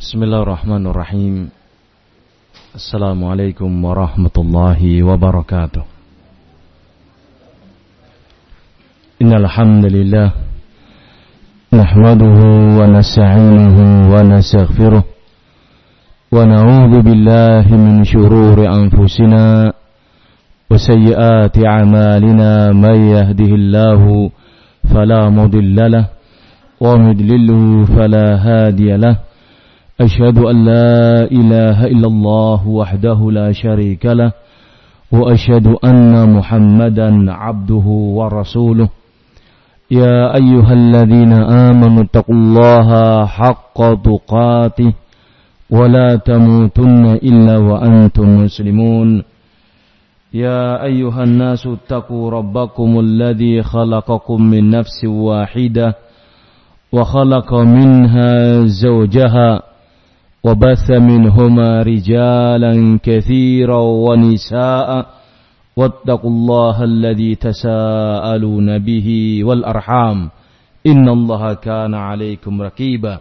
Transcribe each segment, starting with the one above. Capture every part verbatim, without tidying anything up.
Bismillahirrahmanirrahim. Assalamualaikum warahmatullahi wabarakatuh. Innal hamdalillah nahmaduhu wa nasta'inuhu wa nastaghfiruh wa na'udzu billahi min shururi anfusina wa sayyiati a'malina may yahdihillahu fala mudilla lahu wa may yudlilhu fala hadiya lahu. أشهد أن لا إله إلا الله وحده لا شريك له وأشهد أن محمدا عبده ورسوله يا أيها الذين آمنوا اتقوا الله حق تقاته ولا تموتن إلا وأنتم مسلمون يا أيها الناس اتقوا ربكم الذي خلقكم من نفس واحدة وخلق منها زوجها وبث منهما رجالا كثيرا ونساء واتقوا الله الذي تساءلون به والأرحام إن الله كان عليكم رقيبا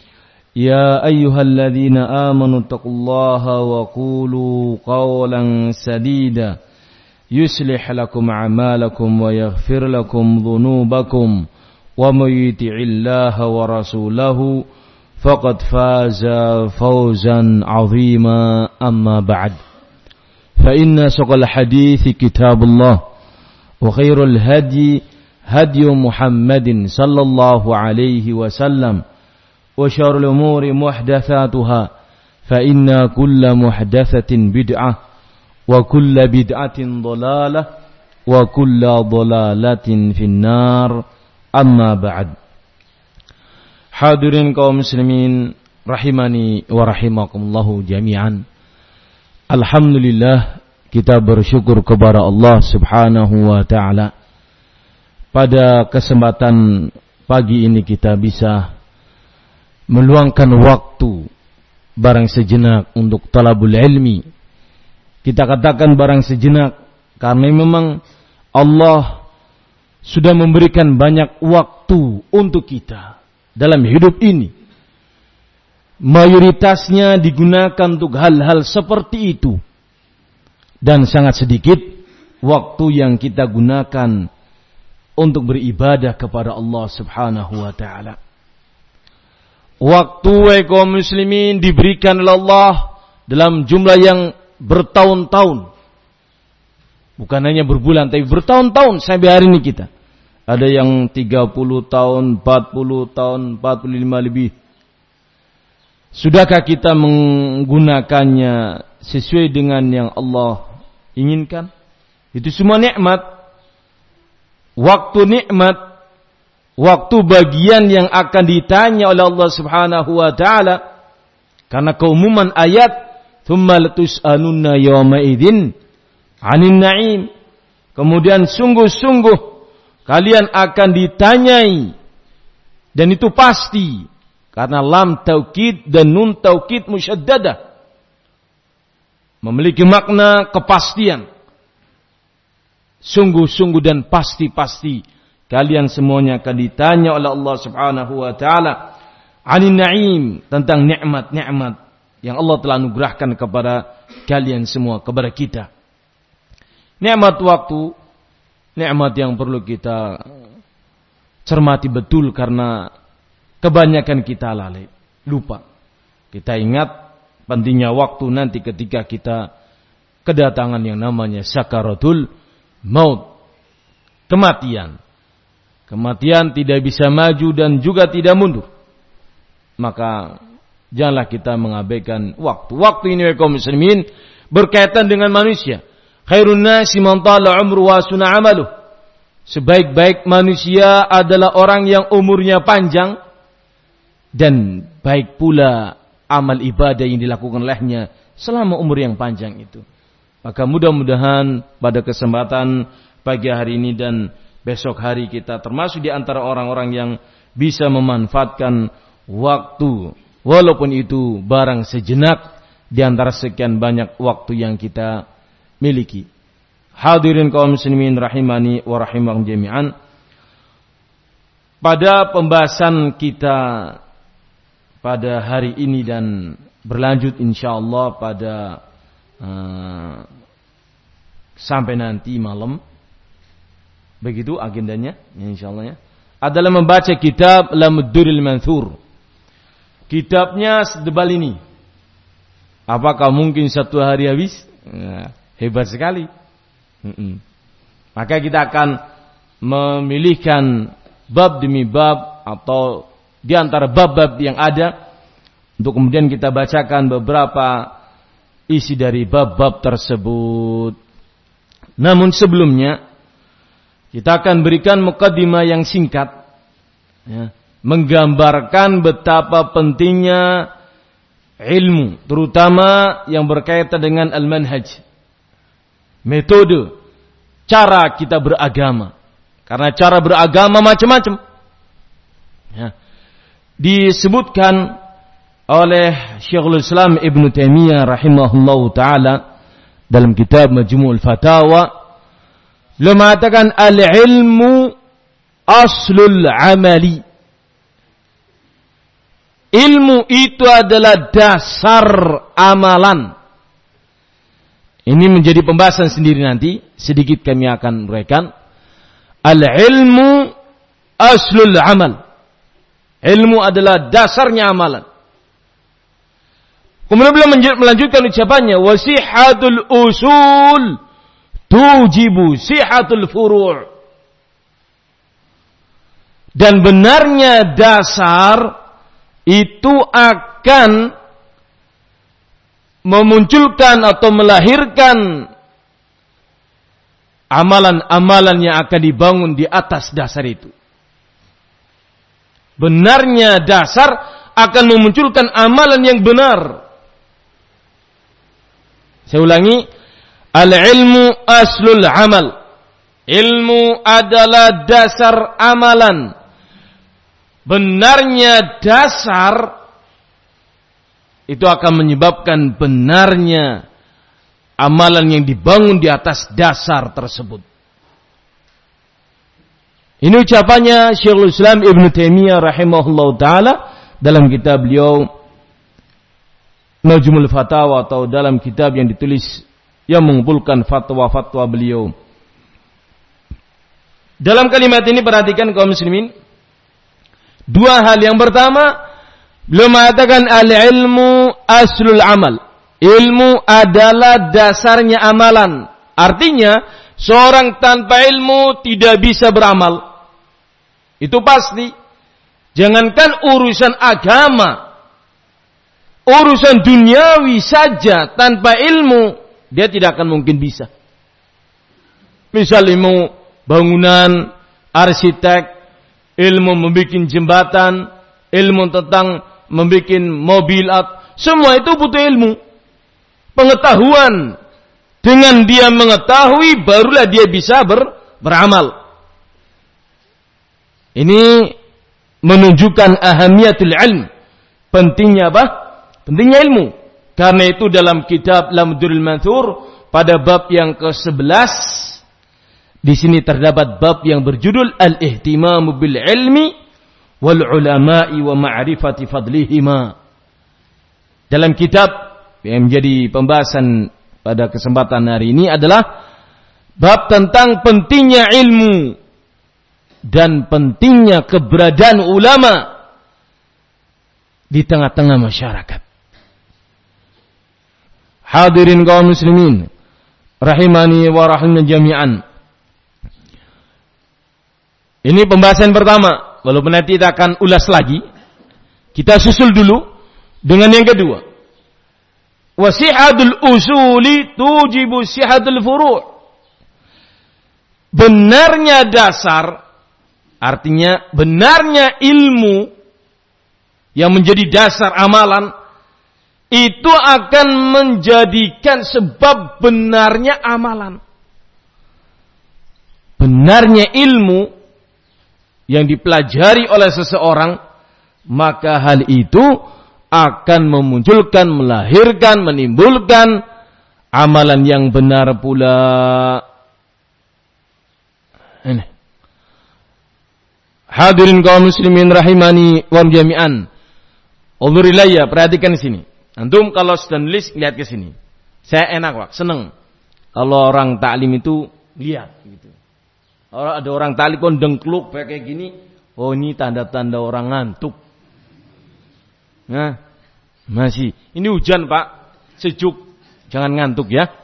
يا أيها الذين آمنوا اتقوا الله وقولوا قولا سديدا يصلح لكم أعمالكم ويغفر لكم ذنوبكم ومن يطع الله ورسوله فقد فاز فوزا عظيما أما بعد فإن أصدق الحديث كتاب الله وخير الهدي هدي محمد صلى الله عليه وسلم وشر الأمور محدثاتها فإن كل محدثة بدعة وكل بدعة ضلالة وكل ضلالة في النار أما بعد. Hadirin kaum muslimin rahimani wa rahimakumullahu jami'an. Alhamdulillah, kita bersyukur kepada Allah Subhanahu wa taala. Pada kesempatan pagi ini kita bisa meluangkan waktu barang sejenak untuk talabul ilmi. Kita katakan barang sejenak karena memang Allah sudah memberikan banyak waktu untuk kita dalam hidup ini. Mayoritasnya digunakan untuk hal-hal seperti itu. Dan sangat sedikit waktu yang kita gunakan untuk beribadah kepada Allah Subhanahu wa taala. Waktu kaum muslimin diberikan oleh Allah dalam jumlah yang bertahun-tahun. Bukan hanya berbulan, tapi bertahun-tahun sampai hari ini kita. Ada yang tiga puluh tahun, empat puluh tahun, empat puluh lima lebih. Sudahkah kita menggunakannya sesuai dengan yang Allah inginkan? Itu semua nikmat. Waktu nikmat. Waktu bagian yang akan ditanya oleh Allah Subhanahu wa taala. Karena keumuman ayat, "Tsumma latus'alunna yawma idzin 'anil na'im." Kemudian sungguh-sungguh kalian akan ditanyai, dan itu pasti karena lam taukid dan nun taukid musyaddadah memiliki makna kepastian. Sungguh-sungguh dan pasti-pasti kalian semuanya akan ditanya oleh Allah Subhanahu wa taala 'anil na'im, tentang nikmat-nikmat yang Allah telah anugerahkan kepada kalian semua, kepada kita. Nikmat waktu, nikmat yang perlu kita cermati betul karena kebanyakan kita lalai, lupa. Kita ingat pentingnya waktu nanti ketika kita kedatangan yang namanya sakaratul maut, kematian. Kematian tidak bisa maju dan juga tidak mundur. Maka janganlah kita mengabaikan waktu. Waktu ini kaum muslimin berkaitan dengan manusia. Khairun nasi man tala umru wa suna amaluh. Sebaik-baik manusia adalah orang yang umurnya panjang dan baik pula amal ibadah yang dilakukan olehnya selama umur yang panjang itu. Maka mudah-mudahan pada kesempatan pagi hari ini dan besok hari kita termasuk di antara orang-orang yang bisa memanfaatkan waktu, walaupun itu barang sejenak di antara sekian banyak waktu yang kita miliki. Hadirin kaum muslimin rahimani wa rahimakum jami'an. Pada pembahasan kita pada hari ini dan berlanjut insyaallah pada uh, sampai nanti malam. Begitu agendanya, ya insyaallah ya. Adalah membaca kitab Lamudduril Manthur. Kitabnya sedebal ini. Apakah mungkin satu hari habis? Ya, hebat sekali. Mm-mm. Maka kita akan memilihkan bab demi bab atau di antara bab-bab yang ada untuk kemudian kita bacakan beberapa isi dari bab-bab tersebut. Namun sebelumnya kita akan berikan muqaddimah yang singkat, ya, menggambarkan betapa pentingnya ilmu, terutama yang berkaitan dengan al-manhaj, metode, cara kita beragama. Karena cara beragama macam-macam. Ya. Disebutkan oleh Syekhul Islam Ibn Taimiyah rahimahullahu ta'ala dalam kitab Majmu'ul Fatawa, beliau mengatakan al-ilmu aslul amali. Ilmu itu adalah dasar amalan. Ini menjadi pembahasan sendiri nanti. Sedikit kami akan uraikan. Al-ilmu aslul amal. Ilmu adalah dasarnya amalan. Kemudian beliau melanjutkan ucapannya, wasihatul usul tujibu sihatul furu'. Dan benarnya dasar itu akan memunculkan atau melahirkan amalan-amalan yang akan dibangun di atas dasar itu. Benarnya dasar akan memunculkan amalan yang benar. Saya ulangi, al-ilmu aslul amal. Ilmu adalah dasar amalan. Benarnya dasar itu akan menyebabkan benarnya amalan yang dibangun di atas dasar tersebut. Ini ucapannya Syekhul Islam Ibn Taimiyah rahimahullah ta'ala dalam kitab beliau Majmu'ul Fatawa, atau dalam kitab yang ditulis yang mengumpulkan fatwa-fatwa beliau. Dalam kalimat ini perhatikan kaum muslimin, dua hal. Yang pertama, beliau mengatakan al-ilmu aslul amal. Ilmu adalah dasarnya amalan. Artinya, seorang tanpa ilmu tidak bisa beramal. Itu pasti. Jangankan urusan agama, urusan duniawi saja tanpa ilmu dia tidak akan mungkin bisa. Misal ilmu bangunan, arsitek, ilmu membuat jembatan, ilmu tentang membuat mobil, semua itu butuh ilmu, pengetahuan. Dengan dia mengetahui, barulah dia bisa ber, beramal. Ini menunjukkan ahamiyatul ilm, pentingnya apa? Pentingnya ilmu. Karena itu dalam kitab Lamudduril Manthur pada bab yang ke sebelas, di sini terdapat bab yang berjudul Al-Ihtimamu bil ilmi wal ulama'i wa ma'rifati fadlihima. Dalam kitab yang menjadi pembahasan pada kesempatan hari ini adalah bab tentang pentingnya ilmu dan pentingnya keberadaan ulama di tengah-tengah masyarakat. Hadirin kaum muslimin rahimani wa rahimin jami'an. Ini pembahasan pertama. Walaupun nanti kita akan ulas lagi, kita susul dulu dengan yang kedua. Wasihatul usuli tujibu sihatul furu'. Benarnya dasar, artinya benarnya ilmu yang menjadi dasar amalan, itu akan menjadikan sebab benarnya amalan. Benarnya ilmu yang dipelajari oleh seseorang, maka hal itu akan memunculkan, melahirkan, menimbulkan amalan yang benar pula. Ini. Hadirin kaum muslimin rahimani wa jami'an. Unzur ilayya, perhatikan di sini. Antum kalau sedang nulis lihat ke sini. Saya enak, Pak, seneng. Kalau orang taklim itu lihat gitu. Kalau ada orang taklim pun dengkluk kayak gini, oh ini tanda-tanda orang ngantuk. Nah, masih. Ini hujan, Pak. Sejuk. Jangan ngantuk ya.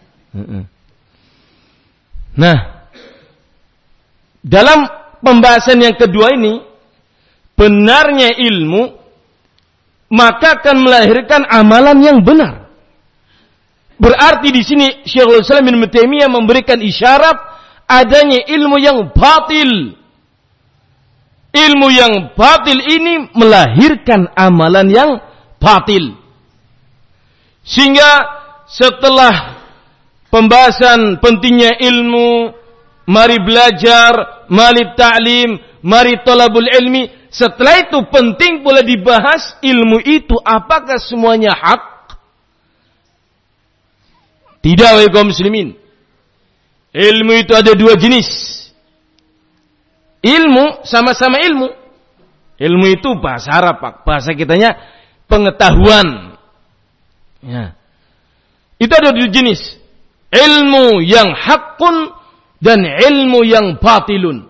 Nah, dalam pembahasan yang kedua ini, benarnya ilmu maka akan melahirkan amalan yang benar. Berarti di sini Syekhul Islam Ibnu Taimiyah memberikan isyarat adanya ilmu yang batil. Ilmu yang batil ini melahirkan amalan yang batil. Sehingga setelah pembahasan pentingnya ilmu, mari belajar, mari ta'lim, mari talabul ilmi. Setelah itu penting pula dibahas ilmu itu apakah semuanya hak? Tidak, wahai kaum muslimin. Ilmu itu ada dua jenis. Ilmu sama-sama ilmu. Ilmu itu bahasa Arab, Pak. Bahasa kitanya pengetahuan. Ya. Itu ada dua jenis. Ilmu yang hakun dan ilmu yang batilun.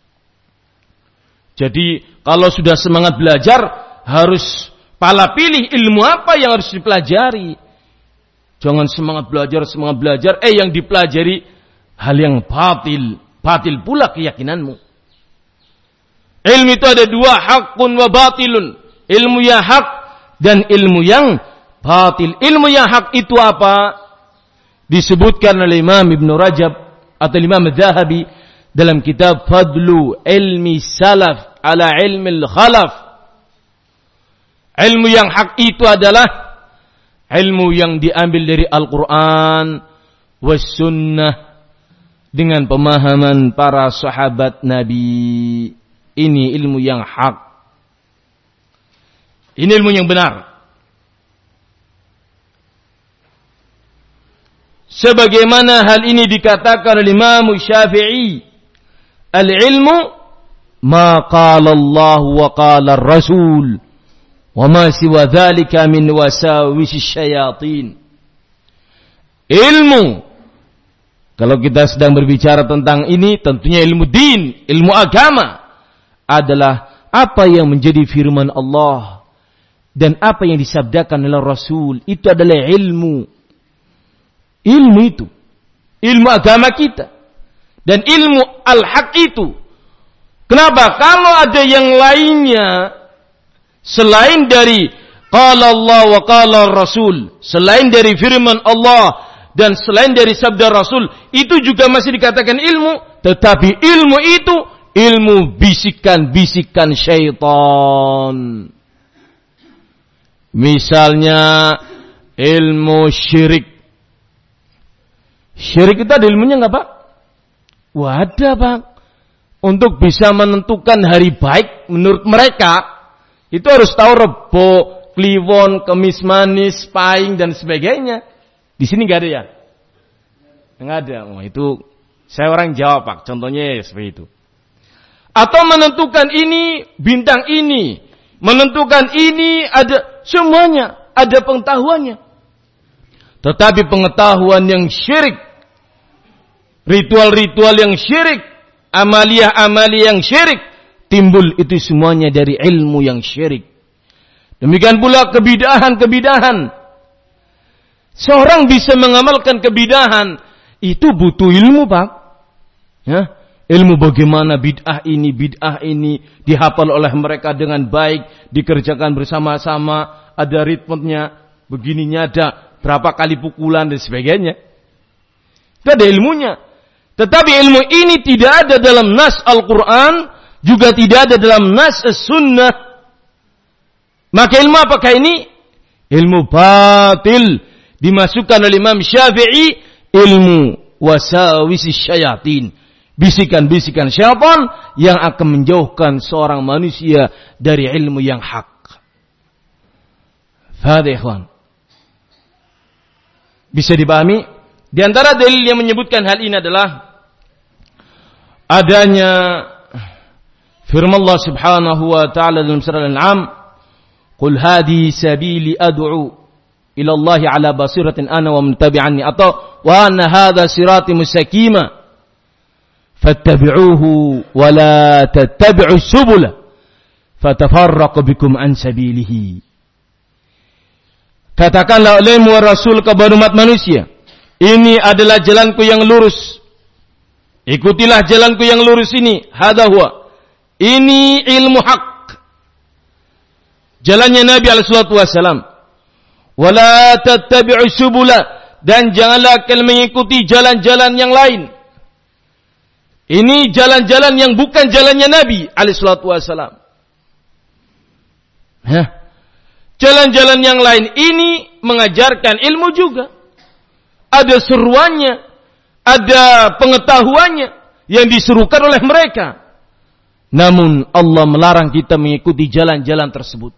Jadi kalau sudah semangat belajar harus pala pilih ilmu apa yang harus dipelajari. Jangan semangat belajar, semangat belajar, eh yang dipelajari hal yang batil. Batil pula keyakinanmu. Ilmu itu ada dua, hakun wa batilun. Ilmu yang hak dan ilmu yang batil. Ilmu yang hak itu apa? Disebutkan oleh Imam Ibn Rajab atau Imam Adz-Dzahabi dalam kitab Fadlu Ilmi Salaf ala Ilmi Khalaf. Ilmu yang hak itu adalah ilmu yang diambil dari Al-Quran was sunnah dengan pemahaman para sahabat Nabi. Ini ilmu yang hak. Ini ilmu yang benar. Sebagaimana hal ini dikatakan oleh Imam Syafi'i, al-ilmu ma qala Allah wa qala ar-Rasul wa ma siwa dzalika min wasawisi syayatin. Ilmu, kalau kita sedang berbicara tentang ini, tentunya ilmu din, ilmu agama adalah apa yang menjadi firman Allah dan apa yang disabdakan oleh Rasul. Itu adalah ilmu. Ilmu itu, ilmu agama kita dan ilmu al-haq itu. Kenapa? Kalau ada yang lainnya selain dari qala Allah wa qala Rasul, selain dari firman Allah dan selain dari sabda Rasul, itu juga masih dikatakan ilmu, tetapi ilmu itu ilmu bisikan-bisikan syaitan. Misalnya ilmu syirik. Syirik itu ada ilmunya enggak, Pak? Wah, ada, Pak. Untuk bisa menentukan hari baik menurut mereka, itu harus tahu Rebo, Kliwon, Kemis Manis, Pahing dan sebagainya. Di sini enggak ada ya? Enggak ada. Oh, itu saya orang Jawa, Pak. Contohnya ya seperti itu. Atau menentukan ini, bintang ini, menentukan ini, ada semuanya, ada pengetahuannya. Tetapi pengetahuan yang syirik, ritual-ritual yang syirik, amalia-amalia yang syirik, timbul itu semuanya dari ilmu yang syirik. Demikian pula kebidahan-kebidahan. Seorang bisa mengamalkan kebidahan, itu butuh ilmu, Pak. Ya, ilmu bagaimana bid'ah ini, bid'ah ini dihafal oleh mereka dengan baik, dikerjakan bersama-sama, ada ritmenya, begininya ada, berapa kali pukulan dan sebagainya. Itu ada ilmunya. Tetapi ilmu ini tidak ada dalam nas Al-Quran, juga tidak ada dalam nas As-Sunnah. Maka ilmu apakah ini? Ilmu batil. Dimasukkan oleh Imam Syafi'i, ilmu wasawisi syayatin. Bisikan-bisikan syaitan yang akan menjauhkan seorang manusia dari ilmu yang hak. Fadha ikhwan. Bisa dipahami? Di antara dalil yang menyebutkan hal ini adalah adanya firman Allah Subhanahu wa taala dalam surah Al-An'am, Qul hadi sabili ad'u ila Allah ala basiratin ana wa man tabi'ani, atau wa anna hadha sirati mustaqima fattabi'uhu wa la tattabi'us subula fatafarraqu bikum an sabilihi. Katakanlah olehmu Rasul kepada umat manusia, ini adalah jalanku yang lurus, ikutilah jalanku yang lurus ini. Hadha huwa, ini ilmu hak, jalannya Nabi alaihi salatu wasallam. Wala tattabi'u subula, dan janganlah kalian mengikuti jalan-jalan yang lain. Ini jalan-jalan yang bukan jalannya Nabi alaihi salatu wasallam. Hah? Jalan-jalan yang lain ini mengajarkan ilmu juga. Ada seruannya, ada pengetahuannya yang disuruhkan oleh mereka. Namun Allah melarang kita mengikuti jalan-jalan tersebut.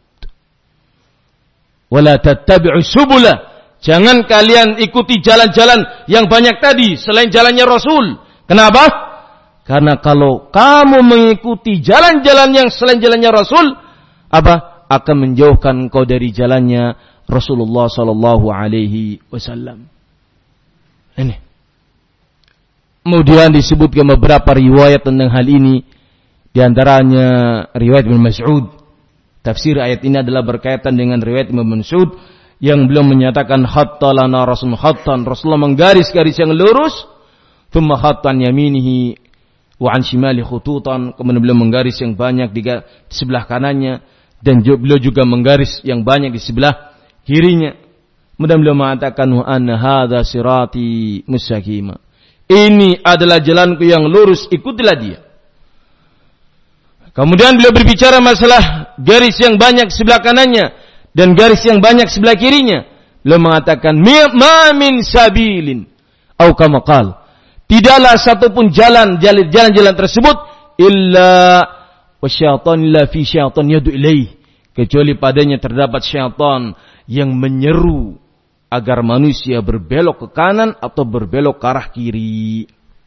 Wala tattabi'us subula, jangan kalian ikuti jalan-jalan yang banyak tadi selain jalannya Rasul. Kenapa? Karena kalau kamu mengikuti jalan-jalan yang selain jalannya Rasul, apa? Akan menjauhkan engkau dari jalannya Rasulullah sallallahu alaihi wasallam. Ini. Kemudian disebutkan beberapa riwayat tentang hal ini. Di antaranya riwayat Ibnu Mas'ud. Tafsir ayat ini adalah berkaitan dengan riwayat Ibnu Mas'ud yang belum menyatakan hatta lana rasul hattan, Rasulullah menggaris garis yang lurus, thumma hattan yaminihi wa an shimali khututan, kemudian beliau menggaris yang banyak di sebelah kanannya, dan beliau juga menggaris yang banyak di sebelah kirinya. Kemudian beliau mengatakan wa anna hadza sirati mustaqima, ini adalah jalanku yang lurus, ikutilah dia. Kemudian beliau berbicara masalah garis yang banyak sebelah kanannya dan garis yang banyak sebelah kirinya. Beliau mengatakan ma min sabilin au kama qala, tidaklah satupun jalan jalan-jalan tersebut illa wasyaitan la fi syaitan yadu ilaih, kecuali padanya terdapat syaitan yang menyeru agar manusia berbelok ke kanan atau berbelok ke arah kiri.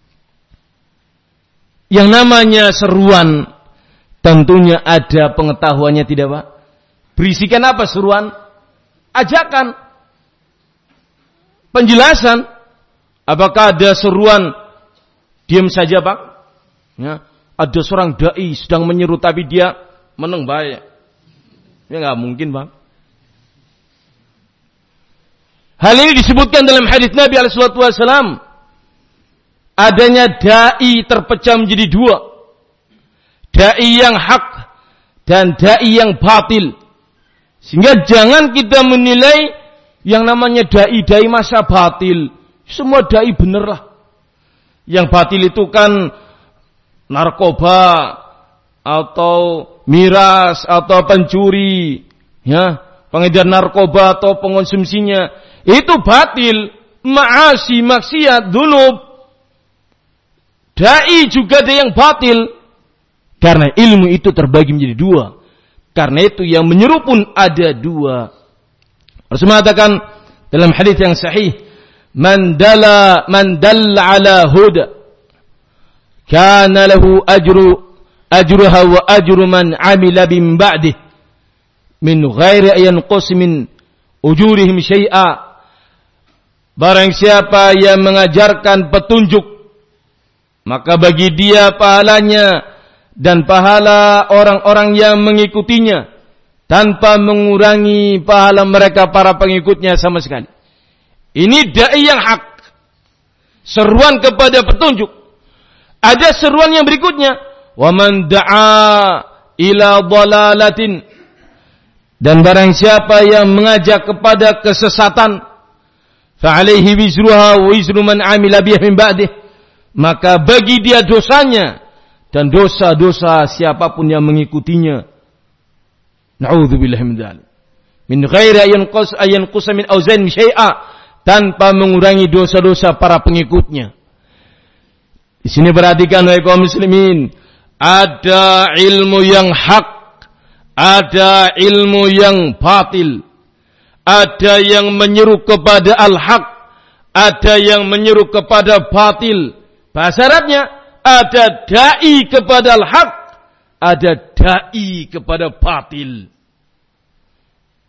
Yang namanya seruan tentunya ada pengetahuannya, tidak Pak? Berisikan apa seruan? Ajakan, penjelasan. Apakah ada seruan diam saja Pak? Ya. Ada seorang dai sedang menyeru tapi dia meneng baik. Ya nggak mungkin Bang. Hal ini disebutkan dalam hadis Nabi alaihi salatu wasallam. Adanya dai terpecah menjadi dua. Dai yang hak dan dai yang batil. Sehingga jangan kita menilai yang namanya dai-dai masa batil. Semua dai benerlah. Yang batil itu kan narkoba atau miras atau pencuri, ya, pengedar narkoba atau pengonsumsinya, itu batil, maasi, maksiat, dzunub. Dai juga ada yang batil, karena ilmu itu terbagi menjadi dua. Karena itu yang menyeru pun ada dua. Rasul mengatakan dalam hadis yang sahih, man dalla man dalla ala huda kana lahu ajru ajruha wa ajru man amila min ba'dih min ghairi yanqus min ujurihim syai'a. Barang siapa yang mengajarkan petunjuk, maka bagi dia pahalanya dan pahala orang-orang yang mengikutinya tanpa mengurangi pahala mereka para pengikutnya sama sekali. Ini dai yang hak, seruan kepada petunjuk. Ada seruan yang berikutnya, wa man da'a ila dhalalatin, dan barang siapa yang mengajak kepada kesesatan, fa alaihi wizruha wa wizru man amila bihi min ba'dih, maka bagi dia dosanya dan dosa-dosa siapapun yang mengikutinya. Na'udzubillahi min dzalik. Min ghairi ayanqus ayanqus min auzan syai'a, tanpa mengurangi dosa-dosa para pengikutnya. Di sini perhatikan wahai kaum muslimin, ada ilmu yang hak, ada ilmu yang batil. Ada yang menyeru kepada al-haq, ada yang menyeru kepada batil. Bahasa Arabnya ada dai kepada al-haq, ada dai kepada batil.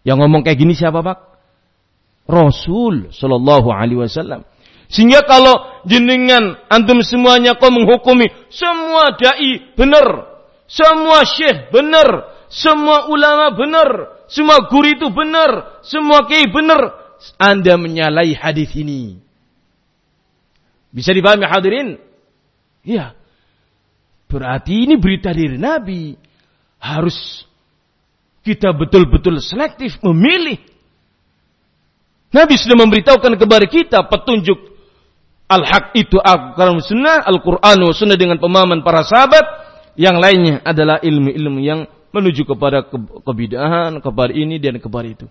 Yang ngomong kayak gini siapa, Pak? Rasul sallallahu alaihi wasallam. Sehingga kalau jenengan antum semuanya kau menghukumi semua dai benar, semua syekh benar, semua ulama benar, semua guru itu benar, semua kiai benar, Anda menyalahi hadis ini. Bisa dipahami hadirin? Iya. Berarti ini berita dari Nabi. Harus kita betul-betul selektif memilih. Nabi sudah memberitahukan kepada kita petunjuk Al-Haq itu Al-Quran Sunnah, Al-Quran wa Sunnah dengan pemahaman para sahabat. Yang lainnya adalah ilmu-ilmu yang menuju kepada ke- kebidahan, kepada ini dan kepada itu.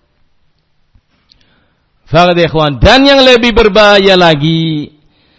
Dan yang lebih berbahaya lagi,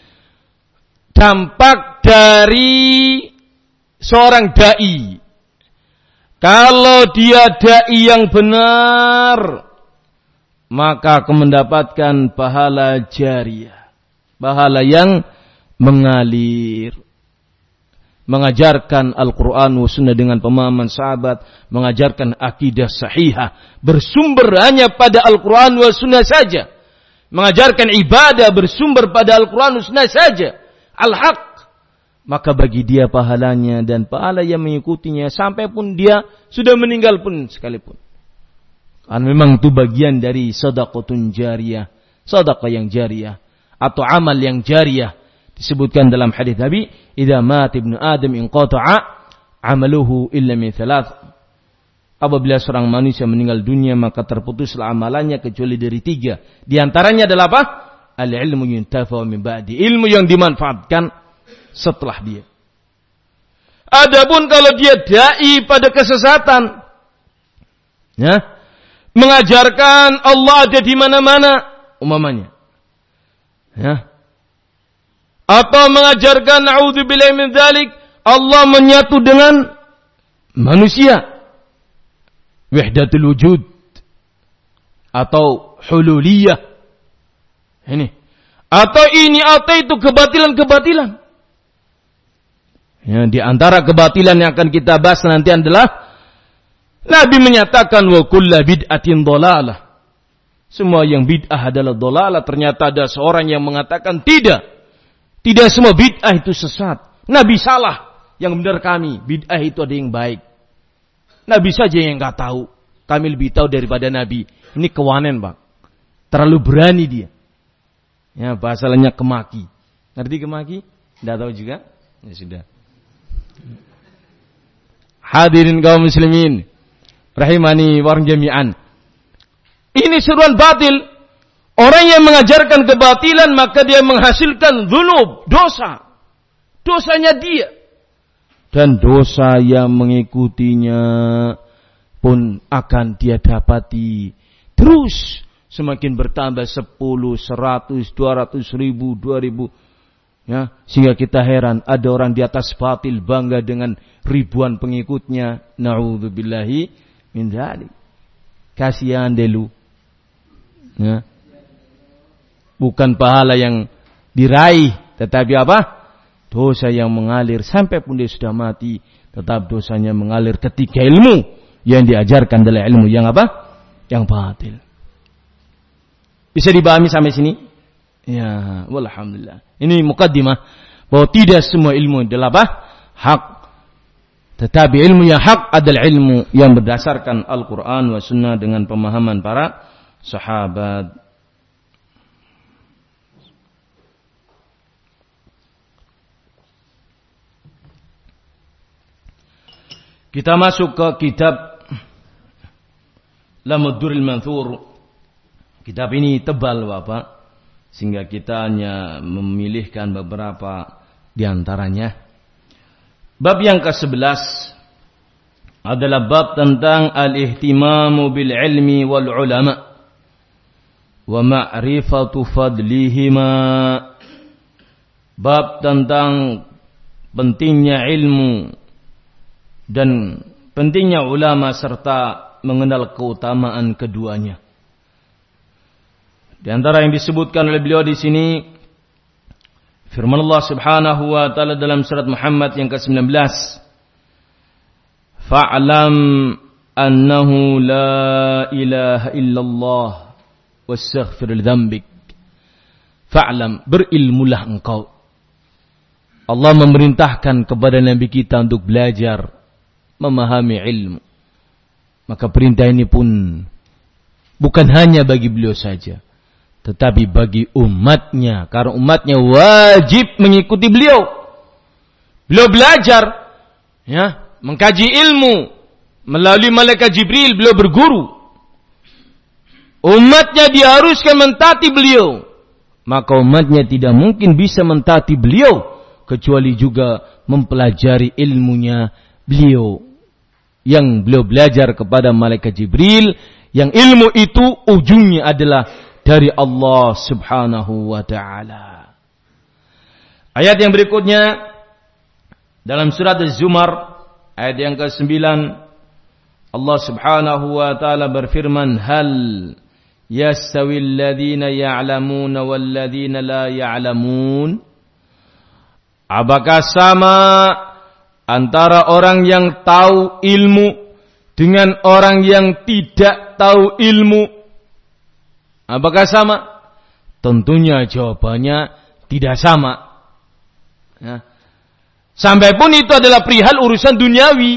dampak dari seorang da'i. Kalau dia da'i yang benar, maka akan mendapatkan pahala jariyah. Pahala yang mengalir. Mengajarkan Al-Quran wa Sunnah dengan pemahaman sahabat. Mengajarkan akidah sahihah. Bersumber hanya pada Al-Quran wa Sunnah saja. Mengajarkan ibadah bersumber pada Al-Quran wa Sunnah saja. Al-Haq. Maka bagi dia pahalanya dan pahala yang mengikutinya. Sampai pun dia sudah meninggal pun sekalipun. Karena memang itu bagian dari sadaqatun jariyah. Sadaqah yang jariyah. Atau amal yang jariyah. Disebutkan dalam hadis Nabi, "Idza mata ibnu Adam inqata'a 'amaluhu illa min thalath." Apabila seorang manusia meninggal dunia, maka terputuslah amalannya kecuali dari tiga. Di antaranya adalah apa? Al-ilmu yuntafa'u min ba'di. Ilmu yang dimanfaatkan setelah dia. Adapun kalau dia dai pada kesesatan, ya, mengajarkan Allah ada di mana-mana, umpamanya. Ya. Atau mengajarkan na'udzubillahi min dzalik, Allah menyatu dengan manusia. Wahdatul wujud atau hululiyah. Ini. Atau ini atau itu kebatilan-kebatilan. Ya, di antara kebatilan yang akan kita bahas nanti adalah Nabi menyatakan wa kullu bid'atin dhalalah. Semua yang bid'ah adalah dhalalah. Ternyata ada seorang yang mengatakan tidak. Tidak semua bid'ah itu sesat. Nabi salah. Yang benar kami. Bid'ah itu ada yang baik. Nabi saja yang enggak tahu. Kami lebih tahu daripada Nabi. Ini kewanen, Pak. Terlalu berani dia. Ya, bahasanya kemaki. Ngerti kemaki? Tidak tahu juga? Ya sudah. Hadirin kaum muslimin rahimani warang jami'an. Ini seruan batil. Orang yang mengajarkan kebatilan maka dia menghasilkan dzunub, dosa. Dosanya dia. Dan dosa yang mengikutinya pun akan dia dapati. Terus semakin bertambah sepuluh, seratus, dua ratus ribu, dua ribu. Ya, sehingga kita heran ada orang di atas batil bangga dengan ribuan pengikutnya. Na'udzubillahi min dzalik. Kasihan delu. Ya. Bukan pahala yang diraih, tetapi apa? Dosa yang mengalir sampai pun dia sudah mati, tetap dosanya mengalir ketika ilmu yang diajarkan adalah ilmu yang apa? Yang batil. Bisa dipahami sampai sini? Ya, walhamdulillah. Ini mukaddimah bahwa tidak semua ilmu adalah apa? Hak. Tetapi ilmu yang hak adalah ilmu yang berdasarkan Al-Quran wa Sunnah dengan pemahaman para sahabat. Kita masuk ke kitab Lamudduril Manthur. Kitab ini tebal, Bapak, sehingga kita hanya memilihkan beberapa di antaranya. Bab yang kesebelas adalah bab tentang al-ihtimamu bil ilmi wal ulama wa ma'rifatu fadlihima. Bab tentang pentingnya ilmu dan pentingnya ulama serta mengenal keutamaan keduanya. Di antara yang disebutkan oleh beliau di sini firman Allah Subhanahu wa taala dalam surat Muhammad yang ke sembilan belas. Fa'lam annahu la ilaha illallah wastaghfir li dzambik. Fa'lam, berilmulah engkau. Allah memerintahkan kepada Nabi kita untuk belajar, memahami ilmu. Maka perintah ini pun bukan hanya bagi beliau saja, tetapi bagi umatnya. Karena umatnya wajib mengikuti beliau. Beliau belajar, ya, mengkaji ilmu. Melalui malaikat Jibril beliau berguru. Umatnya diharuskan mentaati beliau. Maka umatnya tidak mungkin bisa mentaati beliau kecuali juga mempelajari ilmunya beliau. Yang beliau belajar kepada malaikat Jibril, yang ilmu itu ujungnya adalah dari Allah Subhanahu wa ta'ala. Ayat yang berikutnya dalam surat Az-Zumar ayat yang kesembilan, Allah Subhanahu wa ta'ala berfirman, hal yastawi alladhina ya'lamuna walladhina la ya'lamun. Apakah sama antara orang yang tahu ilmu dengan orang yang tidak tahu ilmu? Apakah sama? Tentunya jawabannya tidak sama. Ya. Sampai pun itu adalah perihal urusan duniawi.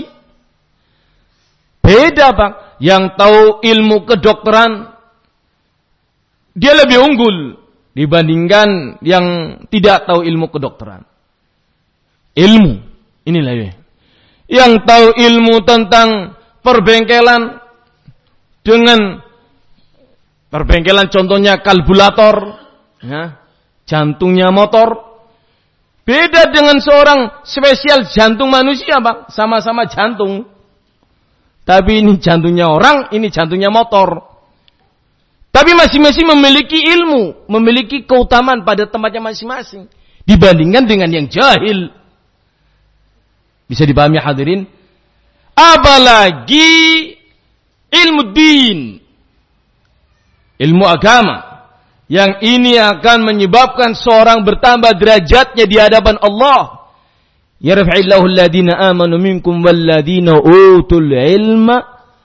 Beda, Bang. Yang tahu ilmu kedokteran, dia lebih unggul dibandingkan yang tidak tahu ilmu kedokteran. Ilmu, inilah ya. Yang tahu ilmu tentang perbengkelan dengan perbengkelan contohnya kalkulator, ya, jantungnya motor. Beda dengan seorang spesial jantung manusia, Bang. Sama-sama jantung. Tapi ini jantungnya orang, ini jantungnya motor. Tapi masing-masing memiliki ilmu, memiliki keutamaan pada tempatnya masing-masing. Dibandingkan dengan yang jahil. Bisa dipahami hadirin? Apalagi ilmu din. Ilmu agama. Yang ini akan menyebabkan seorang bertambah derajatnya di hadapan Allah. Yarfa'illahu alladhina amanu minkum walladhina utul ilma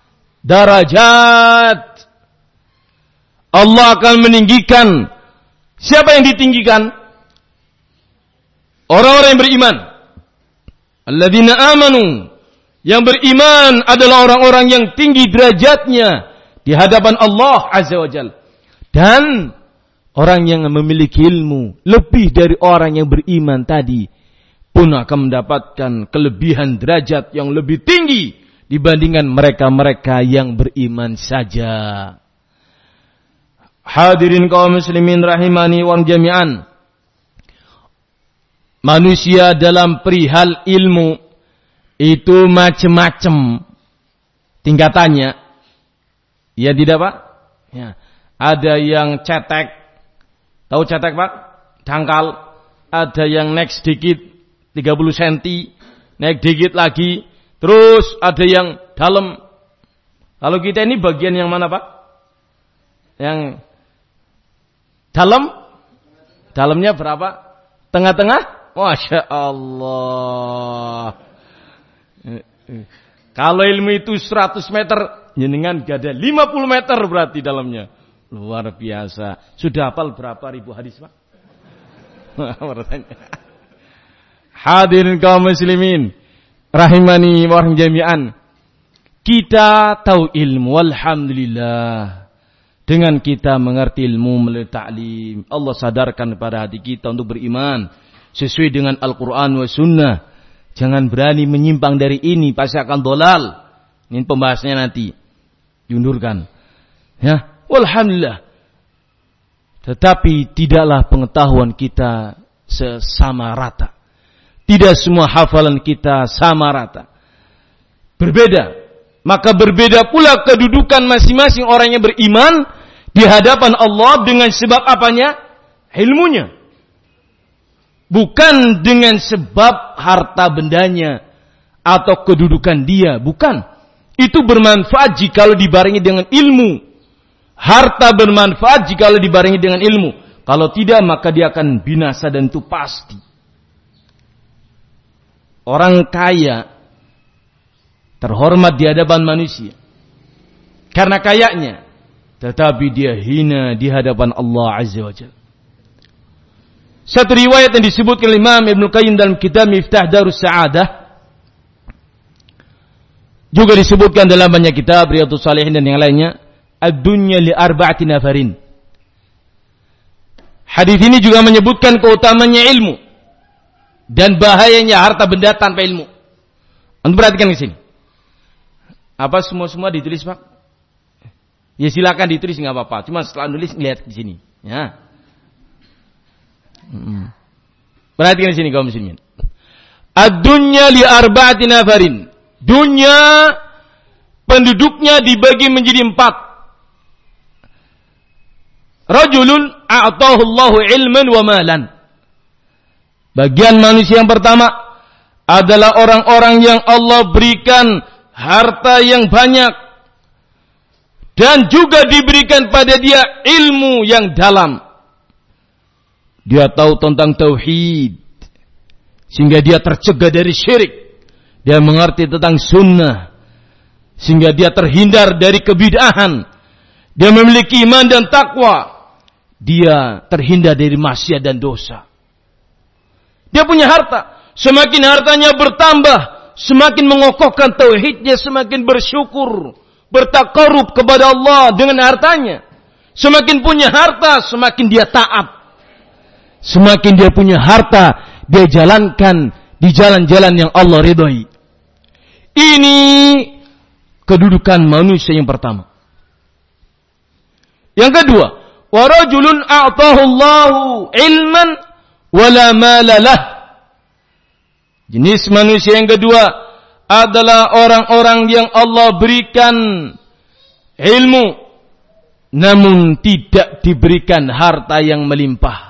darajat. Allah akan meninggikan. Siapa yang ditinggikan? Orang-orang yang beriman. Alladzina amanu, yang beriman adalah orang-orang yang tinggi derajatnya di hadapan Allah Azza wa Jalla. Dan orang yang memiliki ilmu lebih dari orang yang beriman tadi pun akan mendapatkan kelebihan derajat yang lebih tinggi dibandingkan mereka-mereka yang beriman saja. Hadirin kaum muslimin rahimani wa jami'an. Manusia dalam perihal ilmu itu macam-macam tingkatannya. Ya tidak, Pak? Ya. Ada yang cetek. Tahu cetek, Pak? Dangkal. Ada yang naik sedikit tiga puluh sentimeter, naik dikit lagi. Terus ada yang dalam. Kalau kita ini bagian yang mana, Pak? Yang dalam? Dalamnya berapa? Tengah-tengah? Masya Allah. Kalau ilmu itu seratus meter, jenengan gak ada lima puluh meter berarti dalamnya. Luar biasa. Sudah hafal berapa ribu hadis, Pak? Hadirin kaum muslimin rahimani wa jami'an. Kita tahu ilmu, alhamdulillah. Dengan kita mengerti ilmu melalui ta'lim, Allah sadarkan kepada hati kita untuk beriman sesuai dengan Al-Quran wa Sunnah. Jangan berani menyimpang dari ini, pasti akan dolal. Ini pembahasannya nanti diundurkan. Ya, walhamdulillah. Tetapi tidaklah pengetahuan kita sesama rata. Tidak semua hafalan kita sama rata. Berbeda. Maka berbeda pula kedudukan masing-masing orang yang beriman di hadapan Allah dengan sebab apanya? Ilmunya. Bukan dengan sebab harta bendanya atau kedudukan dia. Bukan. Itu bermanfaat jikalau dibarengi dengan ilmu. Harta bermanfaat jikalau dibarengi dengan ilmu. Kalau tidak, maka dia akan binasa dan itu pasti. Orang kaya terhormat di hadapan manusia. karena kayanya, tetapi dia hina di hadapan Allah Azza wa Jalla. Satu riwayat yang disebutkan oleh Imam Ibnu Qayyim dalam kitab Miftah Darus Sa'adah, juga disebutkan dalam banyak kitab Riyadhus Shalihin dan yang lainnya, ad-dunya li arba'ati nafarin. Hadis ini juga menyebutkan keutamanya ilmu dan bahayanya harta benda tanpa ilmu. Anda perhatikan di sini. Apa semua-semua ditulis, Pak? Ya silakan ditulis, enggak apa-apa. Cuma setelah nulis lihat di sini, ya. Hmm. Perhatikan di sini kaum muslimin. Ad-dunya li arba'ati nafarin. Dunia penduduknya dibagi menjadi empat. Rajulun a'tahu Allahu ilman wa malan. Bagian manusia yang pertama adalah orang-orang yang Allah berikan harta yang banyak dan juga diberikan pada dia ilmu yang dalam. Dia tahu tentang tauhid sehingga dia tercegah dari syirik. Dia mengerti tentang sunnah sehingga dia terhindar dari kebid'ahan. Dia memiliki iman dan takwa. Dia terhindar dari maksiat dan dosa. Dia punya harta. Semakin hartanya bertambah, semakin mengokohkan tauhidnya, semakin bersyukur, bertakarub kepada Allah dengan hartanya. Semakin punya harta, semakin dia taat. Semakin dia punya harta, dia jalankan di jalan-jalan yang Allah ridhoi. Ini kedudukan manusia yang pertama. Yang kedua, wa rajulun a'tahu Allahu ilman wa la mala lah. Jenis manusia yang kedua adalah orang-orang yang Allah berikan ilmu namun tidak diberikan harta yang melimpah.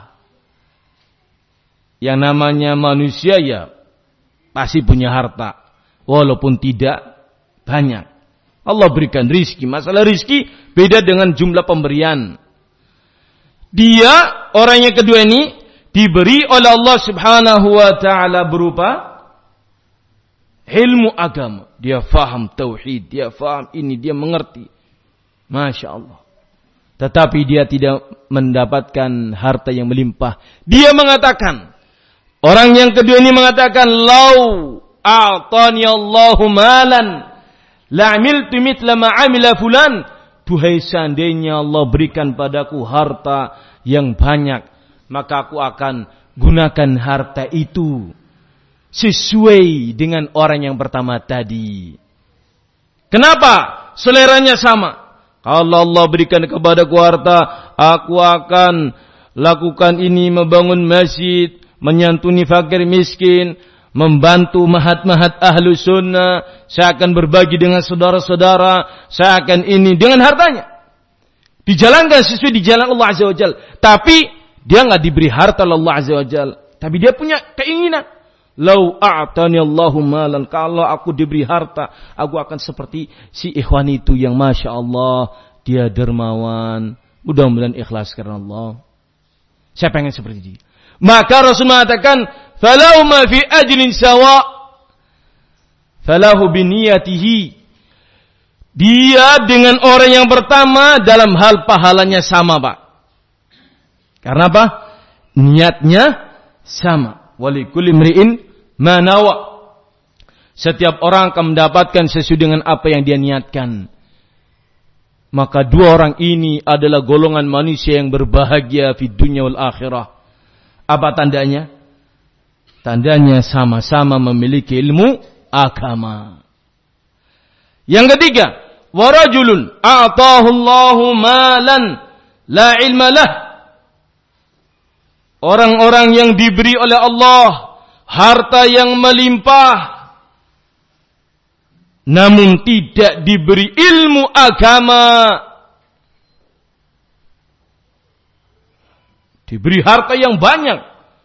Yang namanya manusia ya pasti punya harta, walaupun tidak banyak. Allah berikan rizki. Masalah rizki beda dengan jumlah pemberian. Dia, orang yang kedua ini, diberi oleh Allah subhanahu wa ta'ala berupa ilmu agama. Dia faham tauhid, dia faham ini, dia mengerti. Masya Allah. Tetapi dia tidak mendapatkan harta yang melimpah. Dia mengatakan, orang yang kedua ini mengatakan, "Lau a'tani Allahu malan, la'amiltu mithla ma 'amila fulan." Duhai seandainya Allah berikan padaku harta yang banyak, maka aku akan gunakan harta itu sesuai dengan orang yang pertama tadi. Kenapa? Seleranya sama. Kalau Allah berikan kepadaku harta, aku akan lakukan ini, membangun masjid, menyantuni fakir miskin, membantu mahat-mahat ahlu sunnah, saya akan berbagi dengan saudara-saudara, saya akan ini dengan hartanya. Dijalankan sesuai di jalan Allah Azza wa Jalla. Tapi dia nggak diberi harta oleh Allah Azza wa Jalla. Tapi dia punya keinginan. Lau a'tani Allahu malan, kalau aku diberi harta, aku akan seperti si ikhwan itu yang Masya Allah, dia dermawan. Mudah-mudahan ikhlas karena Allah. Saya pengen seperti dia. Maka Rasul mengatakan, falau ma fi ajrin sawa, falahu biniyatihi. Dia dengan orang yang pertama dalam hal pahalanya sama, Pak. Karena apa? Niatnya sama. Walikulli mri'in ma nawa. Setiap orang akan mendapatkan sesuai dengan apa yang dia niatkan. Maka dua orang ini adalah golongan manusia yang berbahagia di dunia wal akhirah. Apa tandanya? Tandanya sama-sama memiliki ilmu agama. Yang ketiga, warajulun a'tahu Allahu malan la ilma lah. Orang-orang yang diberi oleh Allah harta yang melimpah namun tidak diberi ilmu agama. Diberi harta yang banyak.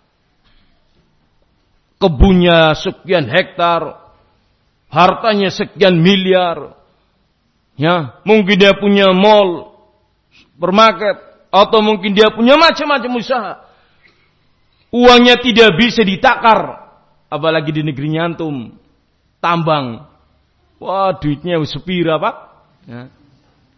Kebunnya sekian hektar, hartanya sekian miliar. Ya, mungkin dia punya mall, supermarket, atau mungkin dia punya macam-macam usaha. Uangnya tidak bisa ditakar, apalagi di negeri nyantum, tambang. Wah, duitnya sepira, Pak. Ya.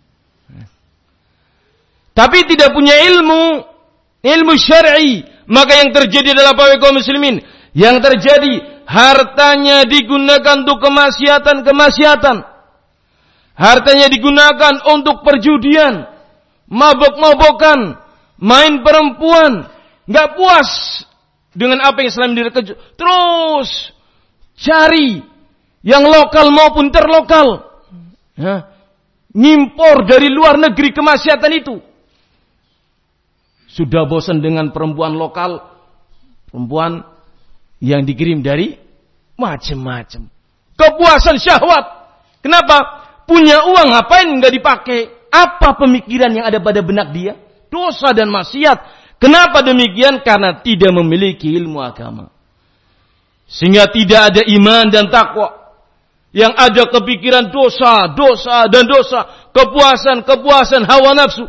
tapi tidak punya ilmu, ilmu syar'i, maka yang terjadi adalah para kaum muslimin, yang terjadi hartanya digunakan untuk kemaksiatan-kemaksiatan. Hartanya digunakan untuk perjudian, mabok-mabokan, main perempuan, enggak puas dengan apa yang Islam dirikan, terus cari yang lokal maupun terlokal. Ya. Ngimpor dari luar negeri kemaksiatan itu. Sudah bosan dengan perempuan lokal, perempuan yang dikirim dari macam-macam. Kepuasan syahwat. Kenapa? Punya uang ngapain enggak dipakai? Apa pemikiran yang ada pada benak dia? Dosa dan maksiat. Kenapa demikian? Karena tidak memiliki ilmu agama. Sehingga tidak ada iman dan takwa. Yang ada kepikiran dosa, dosa dan dosa, kepuasan, kepuasan hawa nafsu.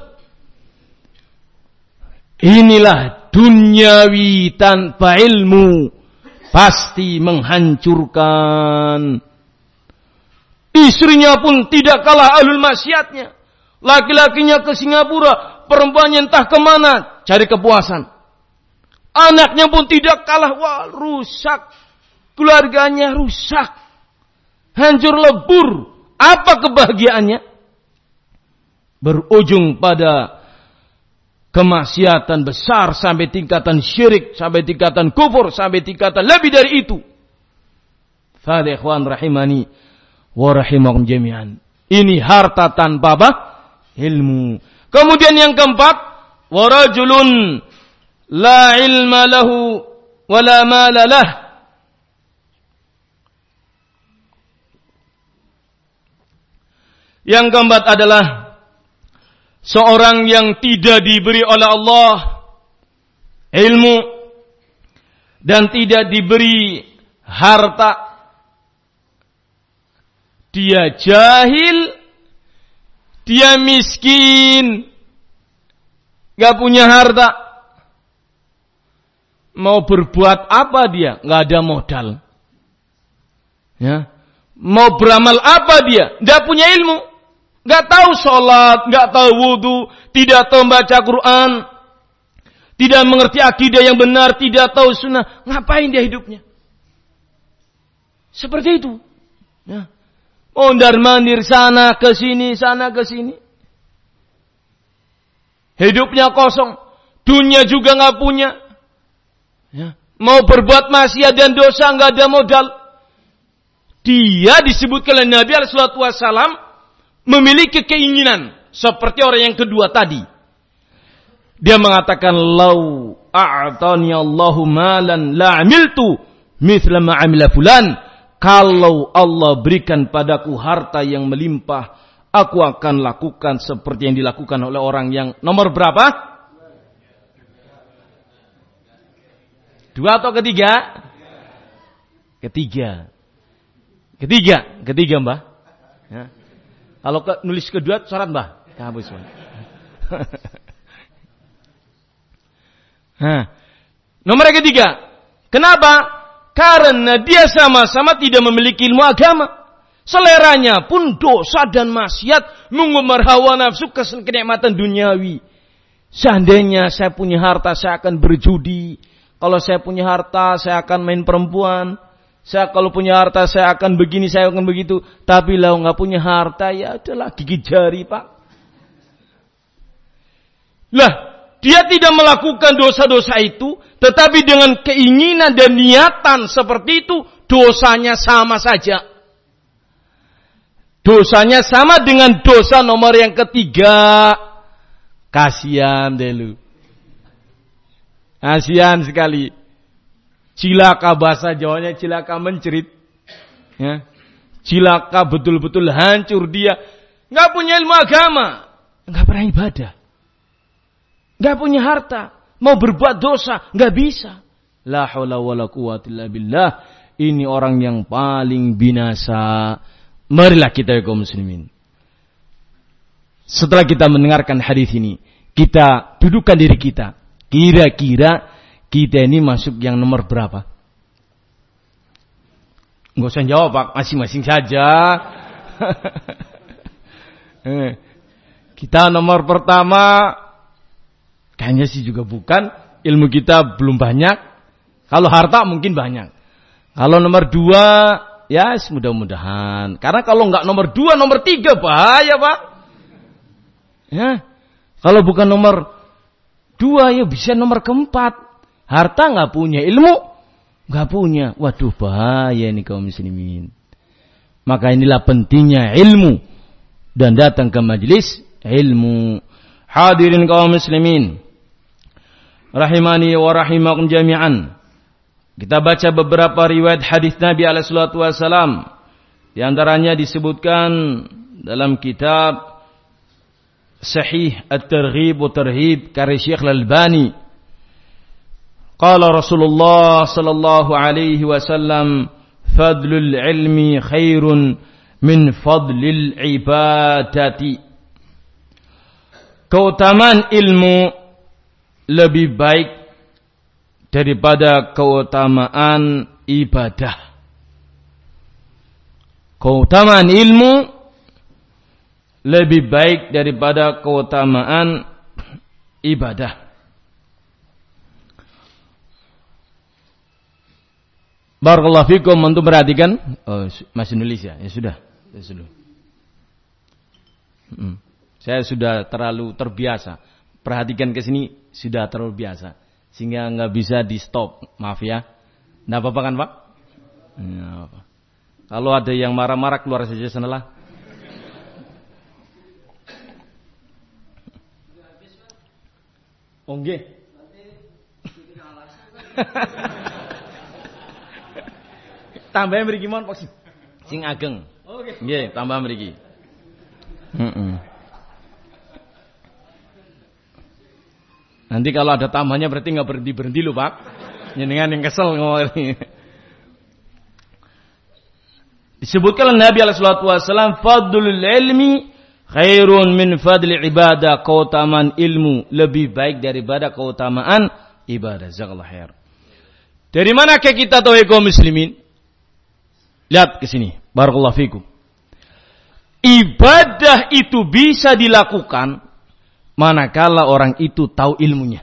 Inilah duniawi tanpa ilmu, pasti menghancurkan. Istrinya pun tidak kalah ahlul maksiatnya. Laki-lakinya ke Singapura, perempuannya entah kemana, cari kepuasan. Anaknya pun tidak kalah, wah rusak. Keluarganya rusak. Hancur lebur. Apa kebahagiaannya? Berujung pada kemaksiatan besar sampai tingkatan syirik, sampai tingkatan kufur, sampai tingkatan lebih dari itu. Fadhi ikhwan rahimani wa rahimakum jami'an. Ini harta tanpa apa? Ilmu. Kemudian yang keempat, wa rajulun la ilma lahu wa la mala lah. Yang keempat adalah seorang yang tidak diberi oleh Allah ilmu dan tidak diberi harta. Dia jahil, dia miskin, gak punya harta. Mau berbuat apa dia? Gak ada modal. Ya. Mau beramal apa dia? Gak punya ilmu. Gak tahu sholat, gak tahu wudu, tidak tahu baca Quran, tidak mengerti akidah yang benar, tidak tahu sunnah. Ngapain dia hidupnya? Seperti itu. Ya. Mondar-mandir sana ke sini, sana ke sini. Hidupnya kosong, dunia juga gak punya. Ya. Mau berbuat maksiat dan dosa gak ada modal. Dia disebutkan oleh Nabi alaihi salatu wassalam memiliki keinginan seperti orang yang kedua tadi. Dia mengatakan, "Lau a'tani Allahu malan la 'amiltu mithla ma 'amila fulan." Kalau Allah berikan padaku harta yang melimpah, aku akan lakukan seperti yang dilakukan oleh orang yang nomor berapa? Dua atau ketiga? Ketiga. Ketiga, ketiga Mbah. Ya. Kalau ke, nulis kedua syarat Mbah, kabus Mbah. Nah, nomor yang ketiga. Kenapa? Karena dia sama-sama tidak memiliki ilmu agama. Seleranya pun dosa dan maksiat, mengumbar hawa nafsu, kenikmatan duniawi. Seandainya saya punya harta, saya akan berjudi. Kalau saya punya harta, saya akan main perempuan. Saya kalau punya harta, saya akan begini, saya akan begitu. Tapi kalau nggak punya harta, ya adalah gigit jari, Pak. Lah, dia tidak melakukan dosa-dosa itu, tetapi dengan keinginan dan niatan seperti itu, dosanya sama saja. Dosanya sama dengan dosa nomor yang ketiga. Kasihan deh lu. Kasihan sekali. Cilaka, bahasa Jawanya cilaka mencerit. Ya. Cilaka betul-betul hancur dia. Nggak punya ilmu agama. Nggak pernah ibadah. Nggak punya harta. Mau berbuat dosa. Nggak bisa. La haula wa la quwwata illa billah. Ini orang yang paling binasa. Marilah kita ya kaum muslimin. Setelah kita mendengarkan hadis ini, kita dudukkan diri kita. Kira-kira kita ini masuk yang nomor berapa? Nggak usah jawab Pak, masing-masing saja. Kita nomor pertama Kayaknya sih juga bukan. Ilmu kita belum banyak. Kalau harta mungkin banyak. Kalau nomor dua, ya mudah-mudahan. Karena kalau nggak nomor dua, nomor tiga bahaya Pak. Ya, kalau bukan nomor dua ya bisa nomor keempat. Harta nggak punya, ilmu nggak punya. Waduh bahaya nih kaum muslimin. Maka inilah pentingnya ilmu dan datang ke majelis ilmu. Hadirin kaum muslimin, rahimani wa rahimakum jami'an. Kita baca beberapa riwayat hadis Nabi alaihi salatu wasalam. Di antaranya disebutkan dalam kitab Sahih At-Targhib wa Tarhib karya Syekh Al-Albani. Qala Rasulullah sallallahu alaihi wasallam, fadlul ilmi khairun min fadlil ibadati. Keutamaan ilmu lebih baik daripada keutamaan ibadah. Keutamaan ilmu lebih baik daripada keutamaan ibadah. Barakallahu fikum, untuk perhatikan. Oh, masih nulis ya? Ya sudah. Ya sudah. Hmm. Saya sudah terlalu terbiasa. Perhatikan ke sini sudah terlalu biasa. Sehingga nggak bisa di stop. Maaf ya. Nggak apa-apa kan Pak? Nggak apa. Kalau ada yang marah-marah keluar saja senalah. Oh nggih. Tambahin mriki mon Pak sing ageng. Oke. Nggih, tambah mriki. Heeh. Nanti kalau ada tambahnya berarti nggak berhenti berhenti loh Pak. Jenengan yang kesel ngomong ini. Disebutkan Nabi alaihi salatu wasallam, fadlul ilmi khairun min fadli ibadah. Keutamaan ilmu lebih baik daripada keutamaan ibadah. Jazakallahu khair. Dari mana kita tahu kaum muslimin? Lihat ke sini. Barakallahu fikum. Ibadah itu bisa dilakukan manakala orang itu tahu ilmunya.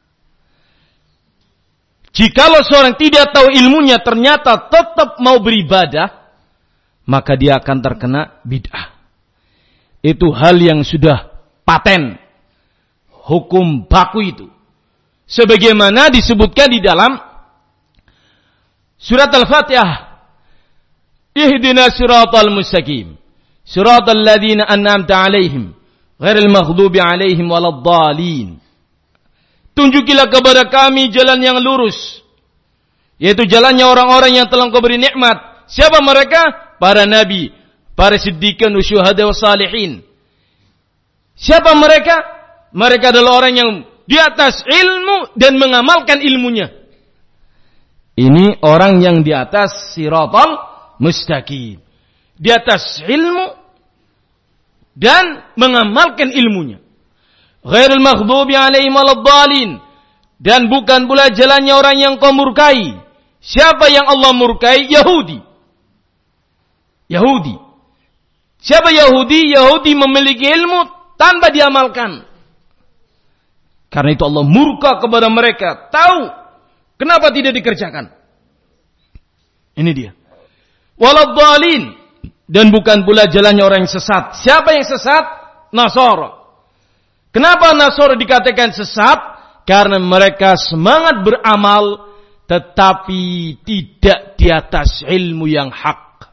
Jikalau seorang tidak tahu ilmunya ternyata tetap mau beribadah, maka dia akan terkena bid'ah. Itu hal yang sudah paten. Hukum baku itu. Sebagaimana disebutkan di dalam surat Al-Fatihah. Ihdina siratal mustaqim. Siratal ladzina an'amta 'alaihim ghairil maghdubi 'alaihim waladdallin. Tunjukilah kepada kami jalan yang lurus, yaitu jalannya orang-orang yang telah Engkau beri nikmat. Siapa mereka? Para nabi, para siddiqin, syuhada wa salihin. Siapa mereka? Mereka adalah orang yang di atas ilmu dan mengamalkan ilmunya. Ini orang yang di atas siratal mustaqim. Di atas ilmu dan mengamalkan ilmunya. Ghairul maghdubi 'alaihim waladdallin, dan bukan pula jalannya orang yang kau murkai. Siapa yang Allah murkai? Yahudi. Yahudi. Siapa Yahudi? Yahudi memiliki ilmu tanpa diamalkan. Karena itu Allah murka kepada mereka. Tahu kenapa tidak dikerjakan. Ini dia. Waladdallin, dan bukan pula jalannya orang yang sesat. Siapa yang sesat? Nasara. Kenapa Nasara dikatakan sesat? Karena mereka semangat beramal tetapi tidak di atas ilmu yang hak.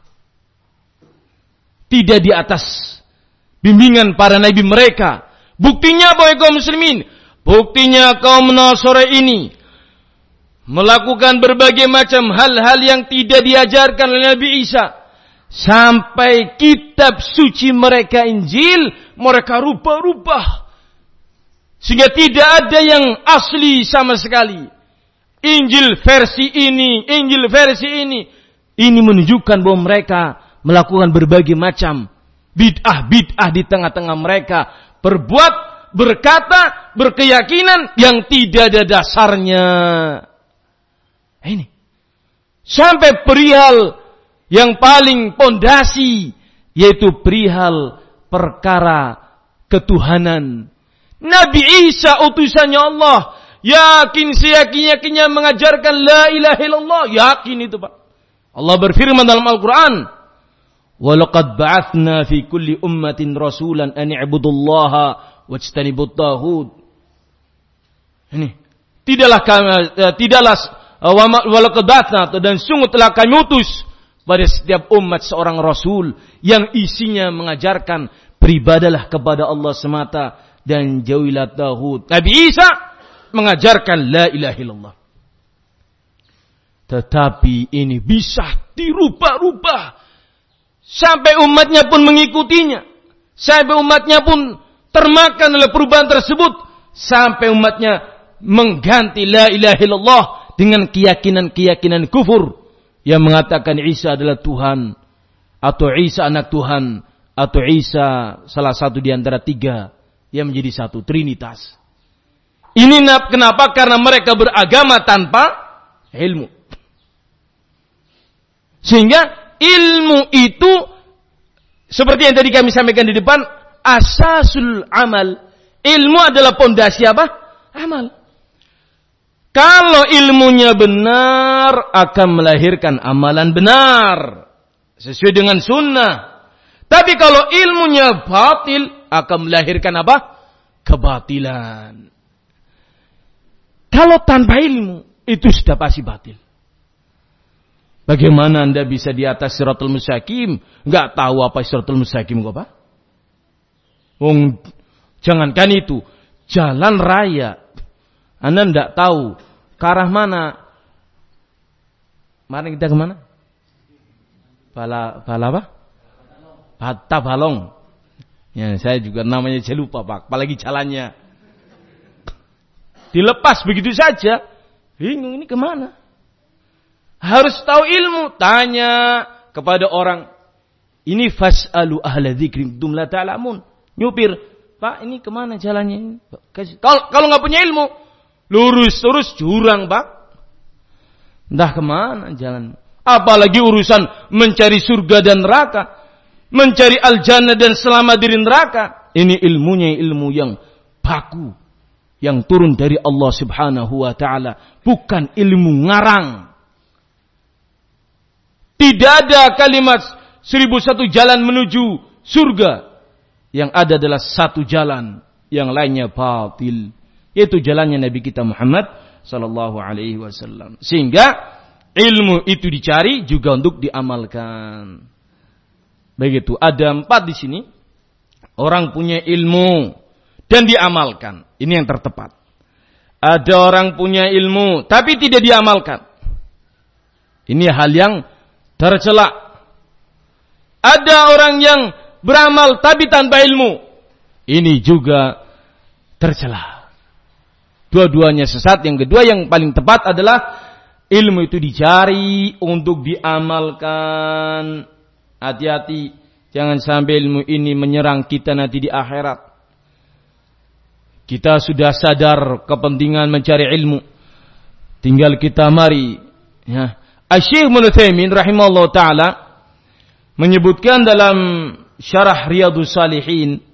Tidak di atas bimbingan para nabi mereka. Buktinya apa kaum muslimin? Buktinya kaum Nasara ini melakukan berbagai macam hal-hal yang tidak diajarkan oleh Nabi Isa. Sampai kitab suci mereka Injil mereka rubah-rubah. Sehingga tidak ada yang asli sama sekali. Injil versi ini, Injil versi ini. Ini menunjukkan bahwa mereka melakukan berbagai macam bid'ah-bid'ah di tengah-tengah mereka. Berbuat, berkata, berkeyakinan yang tidak ada dasarnya. Ini. Sampai perihal yang paling pondasi, yaitu perihal perkara ketuhanan. Nabi Isa utusannya Allah. Yakin seyakin-yakinnya mengajarkan la ilaha illallah. Yakin itu Pak. Allah berfirman dalam Al-Quran. وَلَقَدْ بَعَثْنَا فِي كُلِّ أُمَّةٍ رَسُولًا أَنِ اعْبُدُوا اللَّهَ وَاجْتَنِبُوا الطَّاغُوتَ. Ini. Tidaklah kami, tidaklah وَلَقَدْ بَعَثْنَا dan sungguh telah kami utus pada setiap umat seorang rasul yang isinya mengajarkan beribadalah kepada Allah semata dan jauhilah taghut. Nabi Isa mengajarkan la ilaha illallah. Tetapi ini bisa dirubah-rubah sampai umatnya pun mengikutinya. Sampai umatnya pun termakan oleh perubahan tersebut. Sampai umatnya mengganti la ilaha illallah dengan keyakinan-keyakinan kufur. Yang mengatakan Isa adalah Tuhan. Atau Isa anak Tuhan. Atau Isa salah satu di antara tiga. Yang menjadi satu. Trinitas. Ini kenapa? Karena mereka beragama tanpa ilmu. Sehingga ilmu itu seperti yang tadi kami sampaikan di depan, asasul amal. Ilmu adalah pondasi apa? Amal. Kalau ilmunya benar akan melahirkan amalan benar sesuai dengan sunnah. Tapi kalau ilmunya batil akan melahirkan apa? Kebatilan. Kalau tanpa ilmu itu sudah pasti batil. Bagaimana Anda bisa di atas Siratul Mustaqim? Enggak tahu apa Siratul Mustaqim kok, Pak? Wong, jangankan itu, jalan raya. Anda enggak tahu ke arah mana. Mari kita ke mana? Bala bala apa? Bata Balong. Ya, saya juga namanya saya lupa, Pak. Apalagi jalannya. Dilepas begitu saja. Bingung ini kemana? Harus tahu ilmu. Tanya kepada orang. Ini fas'alu ahla dzikri kuntum la ta'lamun. Nyupir. Pak, ini kemana jalannya? Kalau kalau nggak punya ilmu, lurus terus jurang, Pak. Entah kemana jalan. Apalagi urusan mencari surga dan neraka. Mencari al-jannah dan selamat dari neraka. Ini ilmunya ilmu yang baku. Yang turun dari Allah subhanahu wa ta'ala. Bukan ilmu ngarang. Tidak ada kalimat seribu satu jalan menuju surga. Yang ada adalah satu jalan. Yang lainnya batil. Yaitu jalannya Nabi kita Muhammad sallallahu alaihi wasallam. Sehingga ilmu itu dicari juga untuk diamalkan. Begitu. Ada empat di sini. Orang punya ilmu dan diamalkan. Ini yang tertepat. Ada orang punya ilmu tapi tidak diamalkan. Ini hal yang tercela. Ada orang yang beramal tapi tanpa ilmu. Ini juga tercela. Dua-duanya sesat. Yang kedua yang paling tepat adalah ilmu itu dicari untuk diamalkan. Hati-hati. Jangan sampai ilmu ini menyerang kita nanti di akhirat. Kita sudah sadar kepentingan mencari ilmu. Tinggal kita mari. Ya. Asy-Syaikh Ibnu Utsaimin rahimahullah ta'ala menyebutkan dalam syarah Riyadhus Shalihin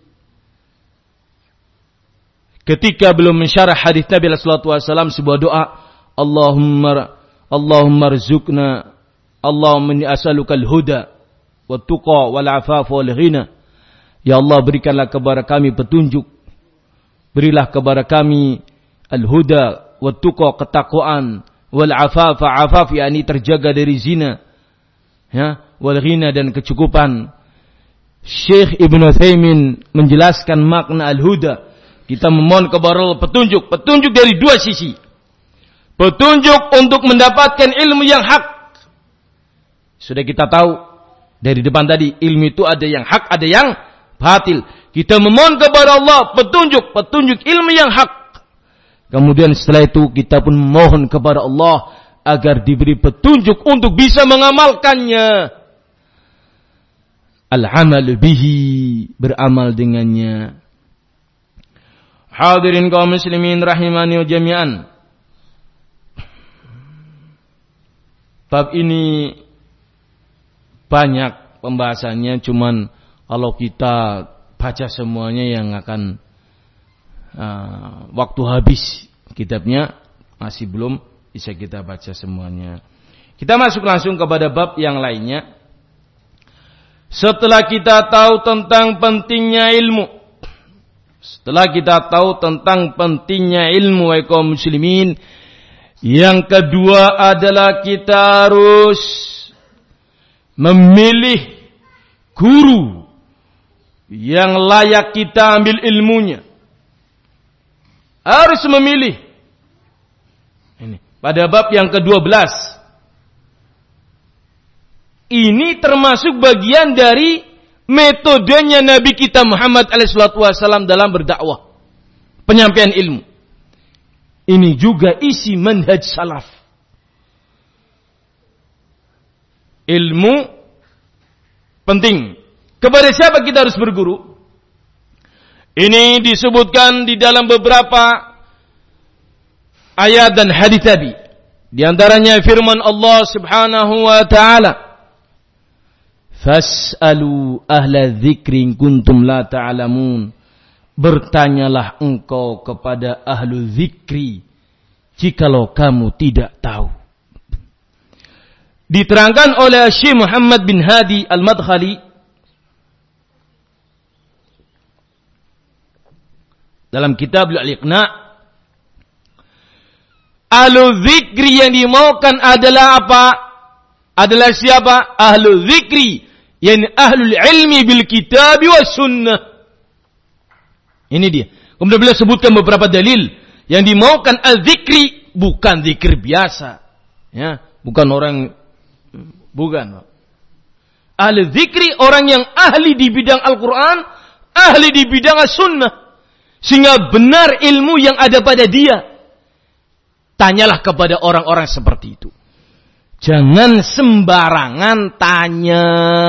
ketika belum mensyarah hadis Nabi sallallahu alaihi wasallam sebuah doa, Allahumma Allahumma rzuqna Allahumma inni as'aluka al-huda wat tuqa wal afafa wal ghina. Ya Allah, berikanlah kepada kami petunjuk, berilah kepada kami al-huda wat tuqa, ketakwaan, wal afafa, afaf yakni terjaga dari zina, ya, wal ghina dan kecukupan. Syekh Ibnu Utsaimin menjelaskan makna al-huda. Kita memohon kepada Allah petunjuk, petunjuk dari dua sisi. Petunjuk untuk mendapatkan ilmu yang hak. Sudah kita tahu dari depan tadi, ilmu itu ada yang hak, ada yang batil. Kita memohon kepada Allah petunjuk, petunjuk ilmu yang hak. Kemudian setelah itu kita pun mohon kepada Allah agar diberi petunjuk untuk bisa mengamalkannya. Al-amal bihi, beramal dengannya. Hadirin kaum muslimin rahimani wa jami'an. Bab ini banyak pembahasannya, cuman kalau kita baca semuanya yang akan uh, waktu habis kitabnya, masih belum bisa kita baca semuanya. Kita masuk langsung kepada bab yang lainnya. Setelah kita tahu tentang pentingnya ilmu, setelah kita tahu tentang pentingnya ilmu wahai kaum muslimin, yang kedua adalah kita harus memilih guru yang layak kita ambil ilmunya. Harus memilih. Ini pada bab yang kedua belas. Ini termasuk bagian dari metodenya Nabi kita Muhammad alaihi salatu wasallam dalam berdakwah, penyampaian ilmu. Ini juga isi manhaj salaf. Ilmu penting. Kepada siapa kita harus berguru? Ini disebutkan di dalam beberapa ayat dan hadits tadi. Di antaranya firman Allah Subhanahu wa taala, "Fas'alu ahla dzikri in kuntum la ta'lamun." Bertanyalah engkau kepada ahlu zikri jikalau kamu tidak tahu. Diterangkan oleh Syekh Muhammad bin Hadi Al-Madkhali dalam kitab Al-Iqna', ahlu zikri yang dimaukan adalah apa? Adalah siapa? Ahlu zikri, yani ahlul ilmi bil kitab wa sunnah. Ini dia. Kemudian beliau sebutkan beberapa dalil yang dimaukan al-zikri, bukan zikir biasa. Ya, bukan orang bukan. Al-zikri orang yang ahli di bidang Al-Qur'an, ahli di bidang as-sunnah. Sehingga benar ilmu yang ada pada dia. Tanyalah kepada orang-orang seperti itu. Jangan sembarangan tanya.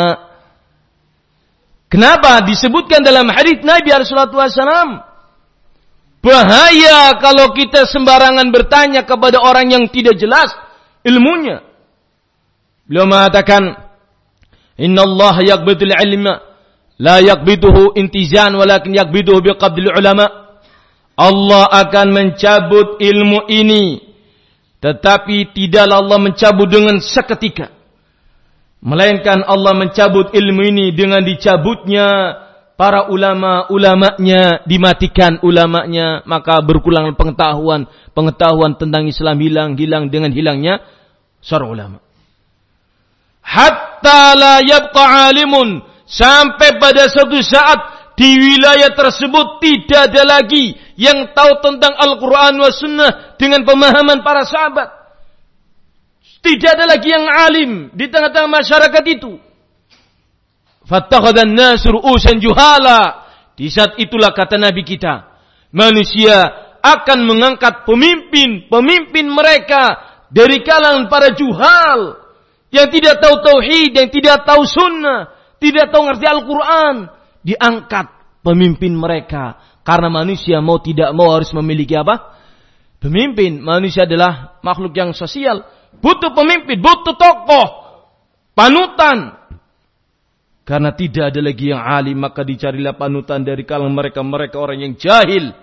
Kenapa disebutkan dalam hadits Nabi alaihi salatu wasallam? Bahaya kalau kita sembarangan bertanya kepada orang yang tidak jelas ilmunya. Beliau mengatakan, "Inna Allah yaqbidul ilma la yaqbiduhu intizan walakin yaqbiduhu biqabdil ulama." Allah akan mencabut ilmu ini, tetapi tidaklah Allah mencabut dengan seketika, melainkan Allah mencabut ilmu ini dengan dicabutnya para ulama-ulamanya, dimatikan ulamanya, maka berkurang pengetahuan, pengetahuan tentang Islam hilang, hilang dengan hilangnya seorang ulama. Hatta la yabqa alimun, sampai pada suatu saat di wilayah tersebut tidak ada lagi yang tahu tentang Al-Quran wa Sunnah dengan pemahaman para sahabat. Tidak ada lagi yang alim di tengah-tengah masyarakat itu. Fattakhadhan nasu ru'usan juhala. Di saat itulah kata Nabi kita, manusia akan mengangkat pemimpin, pemimpin mereka dari kalangan para juhal yang tidak tahu tauhid, yang tidak tahu sunnah, tidak tahu ngerti Al-Quran. Diangkat pemimpin mereka karena manusia mau tidak mau harus memiliki apa? Pemimpin. Manusia adalah makhluk yang sosial. Butuh pemimpin, butuh tokoh, panutan. Karena tidak ada lagi yang alim, maka dicarilah panutan dari kalangan mereka-mereka orang yang jahil.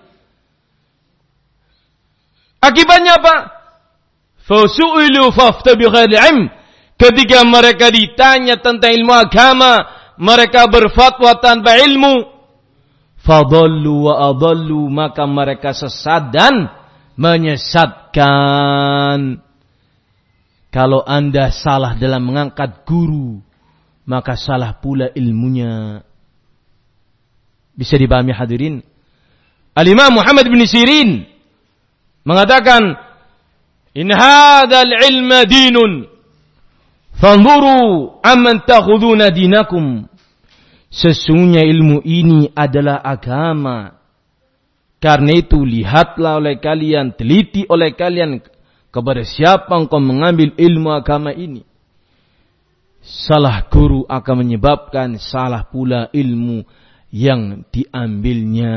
Akibatnya apa? Fasu'ilu fafta bi ghairi ilm. Ketika mereka ditanya tentang ilmu agama, mereka berfatwa tanpa ilmu. Fadallu wa adallu, maka mereka sesat dan menyesatkan. Kalau Anda salah dalam mengangkat guru, maka salah pula ilmunya. Bisa dipahami hadirin? Al-Imam Muhammad bin Sirin mengatakan, "In hadzal ilma dinun, fanzuru amman takhuduna dinakum." Sesungguhnya ilmu ini adalah agama. Karena itu lihatlah oleh kalian, teliti oleh kalian kepada siapa engkau mengambil ilmu agama ini. Salah guru akan menyebabkan salah pula ilmu yang diambilnya.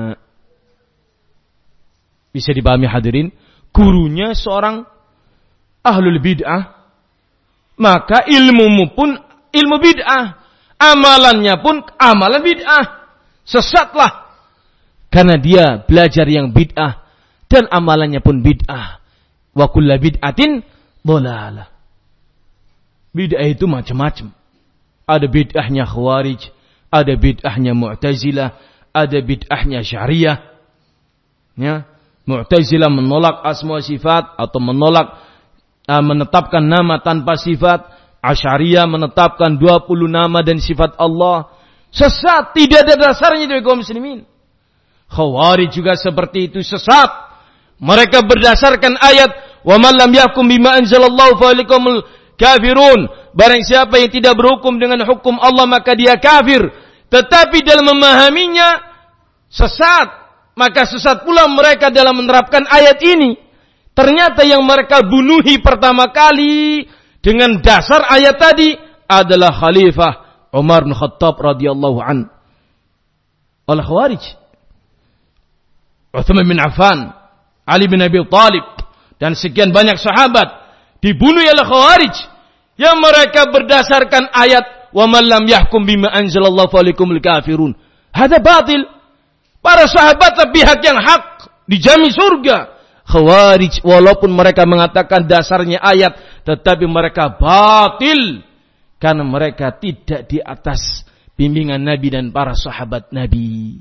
Bisa dipahami hadirin? Gurunya seorang ahlul bid'ah, maka ilmumu pun ilmu bid'ah, amalannya pun amalan bid'ah, sesatlah. Karena dia belajar yang bid'ah dan amalannya pun bid'ah. Wa kullu bid'atin dhalalah. Bid'ah itu macam-macam. Ada bid'ahnya Khawarij, ada bid'ahnya Mu'tazilah, ada bid'ahnya Syariah. Ya, Mu'tazilah menolak asma sifat atau menolak uh, menetapkan nama tanpa sifat. Asy'ariyah menetapkan dua puluh nama dan sifat Allah. Sesat, tidak ada dasarnya dari kaum muslimin. Khawarij juga seperti itu, sesat. Mereka berdasarkan ayat wa man lam yahkum bima anzalallahu fa ulaikumul kafirun. Barang siapa yang tidak berhukum dengan hukum Allah maka dia kafir. Tetapi dalam memahaminya sesat. Maka sesat pula mereka dalam menerapkan ayat ini. Ternyata yang mereka bunuhi pertama kali dengan dasar ayat tadi adalah Khalifah Umar bin Khattab radhiyallahu an. Oleh Khawarij. Utsman bin Affan, Ali bin Abi Thalib dan sekian banyak sahabat dibunuh oleh Khawarij yang mereka berdasarkan ayat wa man lam yahkum bima anzalallahu fa ulaikumul kafirun. Hada batil. Para sahabat pihak yang hak dijamin surga. Khawarij walaupun mereka mengatakan dasarnya ayat tetapi mereka batil karena mereka tidak di atas bimbingan Nabi dan para sahabat Nabi.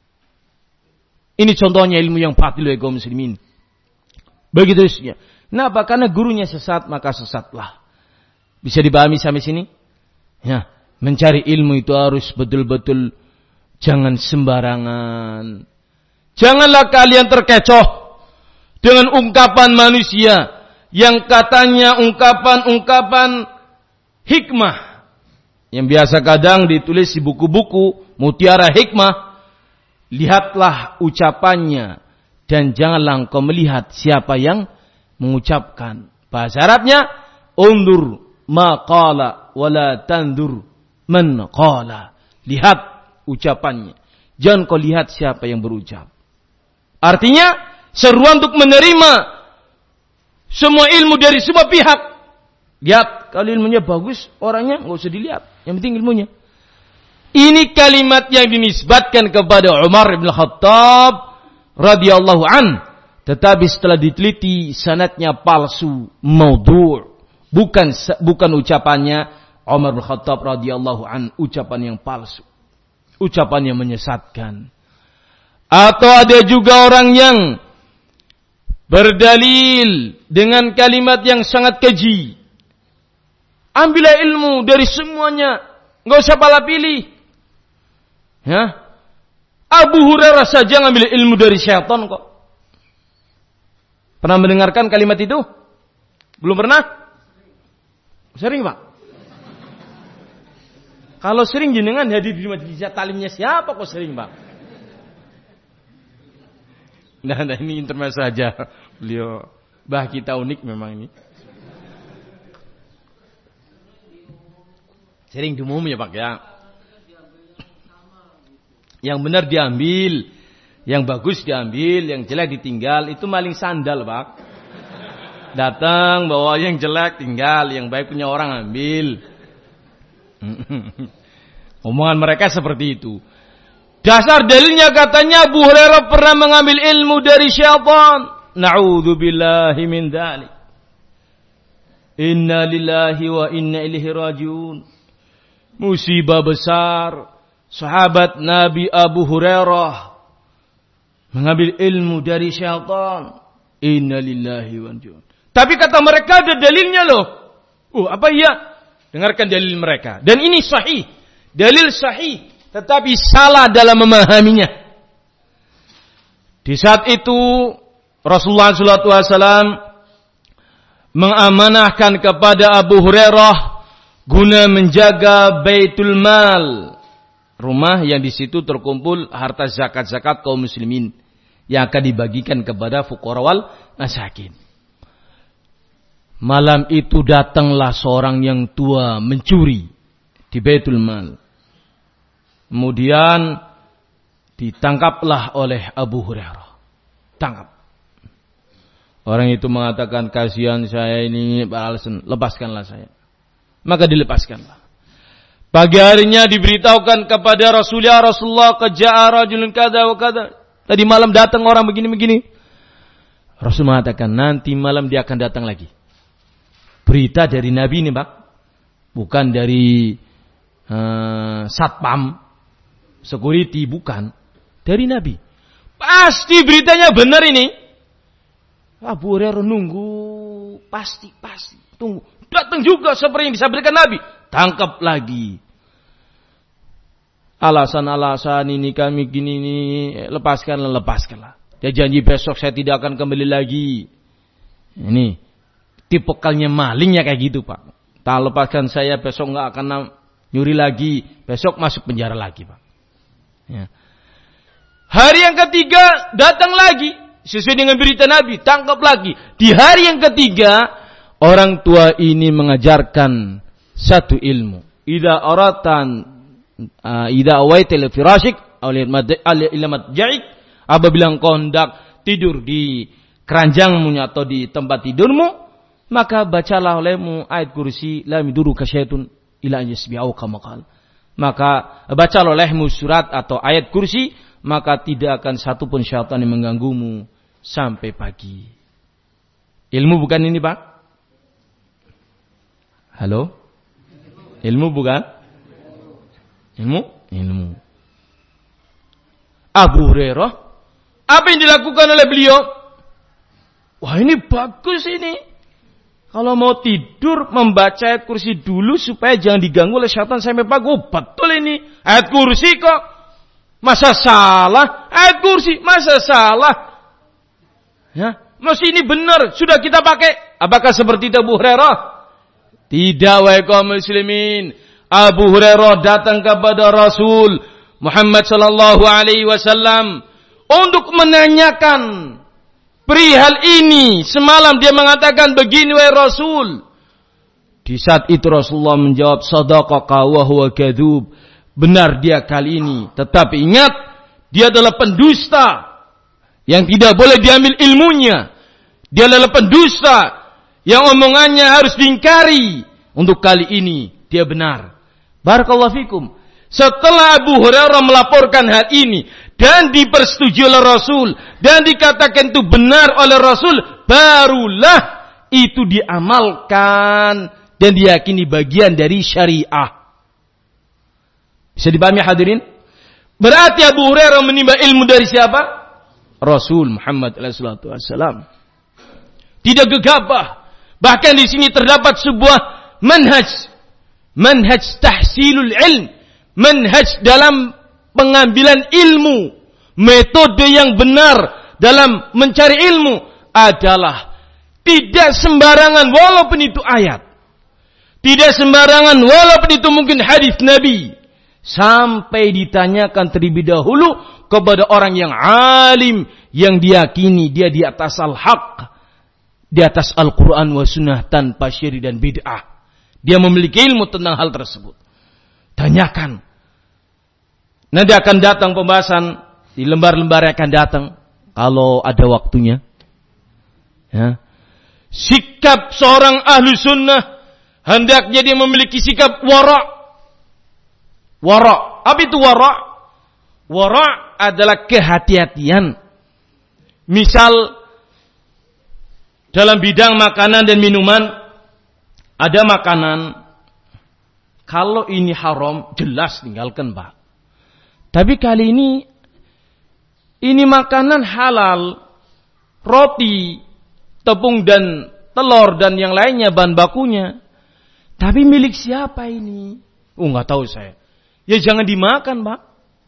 Ini contohnya ilmu yang batil oleh kaum muslimin. Begitu saja. Kenapa? Karena gurunya sesat maka sesatlah. Bisa dipahami sampai sini? Ya, mencari ilmu itu harus betul-betul jangan sembarangan. Janganlah kalian terkecoh dengan ungkapan manusia yang katanya ungkapan-ungkapan hikmah yang biasa kadang ditulis di buku-buku Mutiara Hikmah. Lihatlah ucapannya dan janganlah engkau melihat siapa yang mengucapkan. Bahasa Arabnya undur ma qala wala tandur man qala. Lihat ucapannya, jangan kau lihat siapa yang berucap. Artinya seruan untuk menerima semua ilmu dari semua pihak. Lihat, kalau ilmunya bagus, orangnya enggak usah dilihat. Yang penting ilmunya. Ini kalimat yang dinisbatkan kepada Umar bin Khattab radhiyallahu an, tetapi setelah diteliti sanadnya palsu, maudhu'. Bukan bukan ucapannya Umar bin Khattab radhiyallahu an, ucapan yang palsu. Ucapan yang menyesatkan. Atau ada juga orang yang berdalil dengan kalimat yang sangat keji. Ambillah ilmu dari semuanya, enggak usah pilih pilih. Ya. Abu Hurairah saja ngambil ilmu dari syaitan kok. Pernah mendengarkan kalimat itu? Belum pernah? Sering, Pak? Kalau sering jenengan hadir di majelis talimnya siapa kok sering, Pak? Nah, nah ini intermezzo saja. Beliau bah kita unik memang ini. Sering diumum ya, Pak ya. Yang benar diambil, yang bagus diambil, yang jelek ditinggal. Itu maling sandal, Pak. Datang bawa yang jelek tinggal, yang baik punya orang ambil. Omongan mereka seperti itu. Dasar dalilnya katanya Abu Hurairah pernah mengambil ilmu dari syaitan. Na'udzubillahi min dzalik. Inna lillahi wa inna ilaihi rajiun. Musibah besar. Sahabat Nabi Abu Hurairah mengambil ilmu dari syaitan. Inna lillahi wa inna. Tapi kata mereka ada dalilnya loh. Oh, apa iya? Dengarkan dalil mereka. Dan ini sahih. Dalil sahih. Tetapi salah dalam memahaminya. Di saat itu Rasulullah shallallahu alaihi wasallam mengamanahkan kepada Abu Hurairah guna menjaga Baitul Mal. Rumah yang di situ terkumpul harta zakat-zakat kaum muslimin yang akan dibagikan kepada fuqara wal masakin. Malam itu datanglah seorang yang tua mencuri di Baitul Mal. Kemudian ditangkaplah oleh Abu Hurairah. Tangkap. Orang itu mengatakan, kasihan saya ini beralasan, lepaskanlah saya. Maka dilepaskanlah. Pagi harinya diberitahukan kepada Rasulullah, Rasulullah keja'a rajulun kada wa kada. Tadi malam datang orang begini-begini. Rasul mengatakan nanti malam dia akan datang lagi. Berita dari Nabi ini, Pak. Bukan dari uh, satpam, security, bukan. Dari Nabi. Pasti beritanya benar ini. Abu Hurairah nunggu. Pasti, pasti. Tunggu. Datang juga seperti yang disampaikan Nabi. Tangkap lagi. Alasan-alasan ini kami gini ini. Lepaskanlah, lepaskanlah. Dia janji besok saya tidak akan kembali lagi. Ini. Tipikalnya malingnya kayak gitu, Pak. Tak lepaskan saya besok nggak akan nyuri lagi. Besok masuk penjara lagi, Pak. Ya. Hari yang ketiga datang lagi. Sesuai dengan berita Nabi. Tangkap lagi. Di hari yang ketiga. Orang tua ini mengajarkan satu ilmu. Ida aratan. Uh, Ida awaitil firashik. Ilamat ja'ik. Apabila engkau hendak tidur di keranjangmu atau di tempat tidurmu. Maka bacalah olehmu ayat kursi. La miduru kasyaitun ila yasbi'au kamakal. Maka bacalah olehmu surat atau ayat kursi. Maka tidak akan satu pun syaitan yang mengganggumu sampai pagi. Ilmu bukan ini, Pak? Halo? Ilmu bukan? Ilmu? Ilmu. Abu Hurairah, apa yang dilakukan oleh beliau? Wah, ini bagus ini. Kalau mau tidur membaca ayat kursi dulu supaya jangan diganggu oleh syaitan sampai pagi. Oh, betul ini. Ayat kursi kok. Masa salah? Ayat kursi, masa salah? Ya, masih ini benar, sudah kita pakai. Apakah seperti itu Abu Hurairah? Tidak, wahai kaum muslimin. Abu Hurairah datang kepada Rasul Muhammad sallallahu alaihi wasallam untuk menanyakan perihal ini. Semalam dia mengatakan begini, wahai Rasul. Di saat itu Rasulullah menjawab, sadaqaka wa huwa kadzub. Benar dia kali ini. Tetapi ingat, dia adalah pendusta yang tidak boleh diambil ilmunya. Dia adalah pendusta yang omongannya harus diingkari. Untuk kali ini, dia benar. Barakallahu fikum. Setelah Abu Hurairah melaporkan hal ini dan dipersetujui oleh Rasul dan dikatakan itu benar oleh Rasul, barulah itu diamalkan dan diyakini bagian dari syariah. Bisa dipahami hadirin? Berarti Abu Hurairah menimba ilmu dari siapa? Rasul Muhammad alaihi wasallam. Tidak gegabah. Bahkan di sini terdapat sebuah manhaj. Manhaj tahsilul ilm. Manhaj dalam pengambilan ilmu. Metode yang benar dalam mencari ilmu adalah tidak sembarangan walaupun itu ayat. Tidak sembarangan walaupun itu mungkin hadis Nabi. Sampai ditanyakan terlebih dahulu kepada orang yang alim, yang diyakini dia di atas al-haq, di atas Al-Quran wa sunnah tanpa syirik dan bid'ah. Dia memiliki ilmu tentang hal tersebut. Tanyakan. Nanti akan datang pembahasan di lembar-lembar yang akan datang kalau ada waktunya. Ya. Sikap seorang ahlu sunnah hendaknya dia memiliki sikap wara'. Wara'. Apa itu wara'? Wara' adalah kehati-hatian. Misal dalam bidang makanan dan minuman, ada makanan kalau ini haram jelas tinggalkan, Pak. Tapi kali ini ini makanan halal, roti, tepung dan telur dan yang lainnya bahan bakunya. Tapi milik siapa ini? Oh, enggak tahu saya. Ya jangan dimakan, Pak.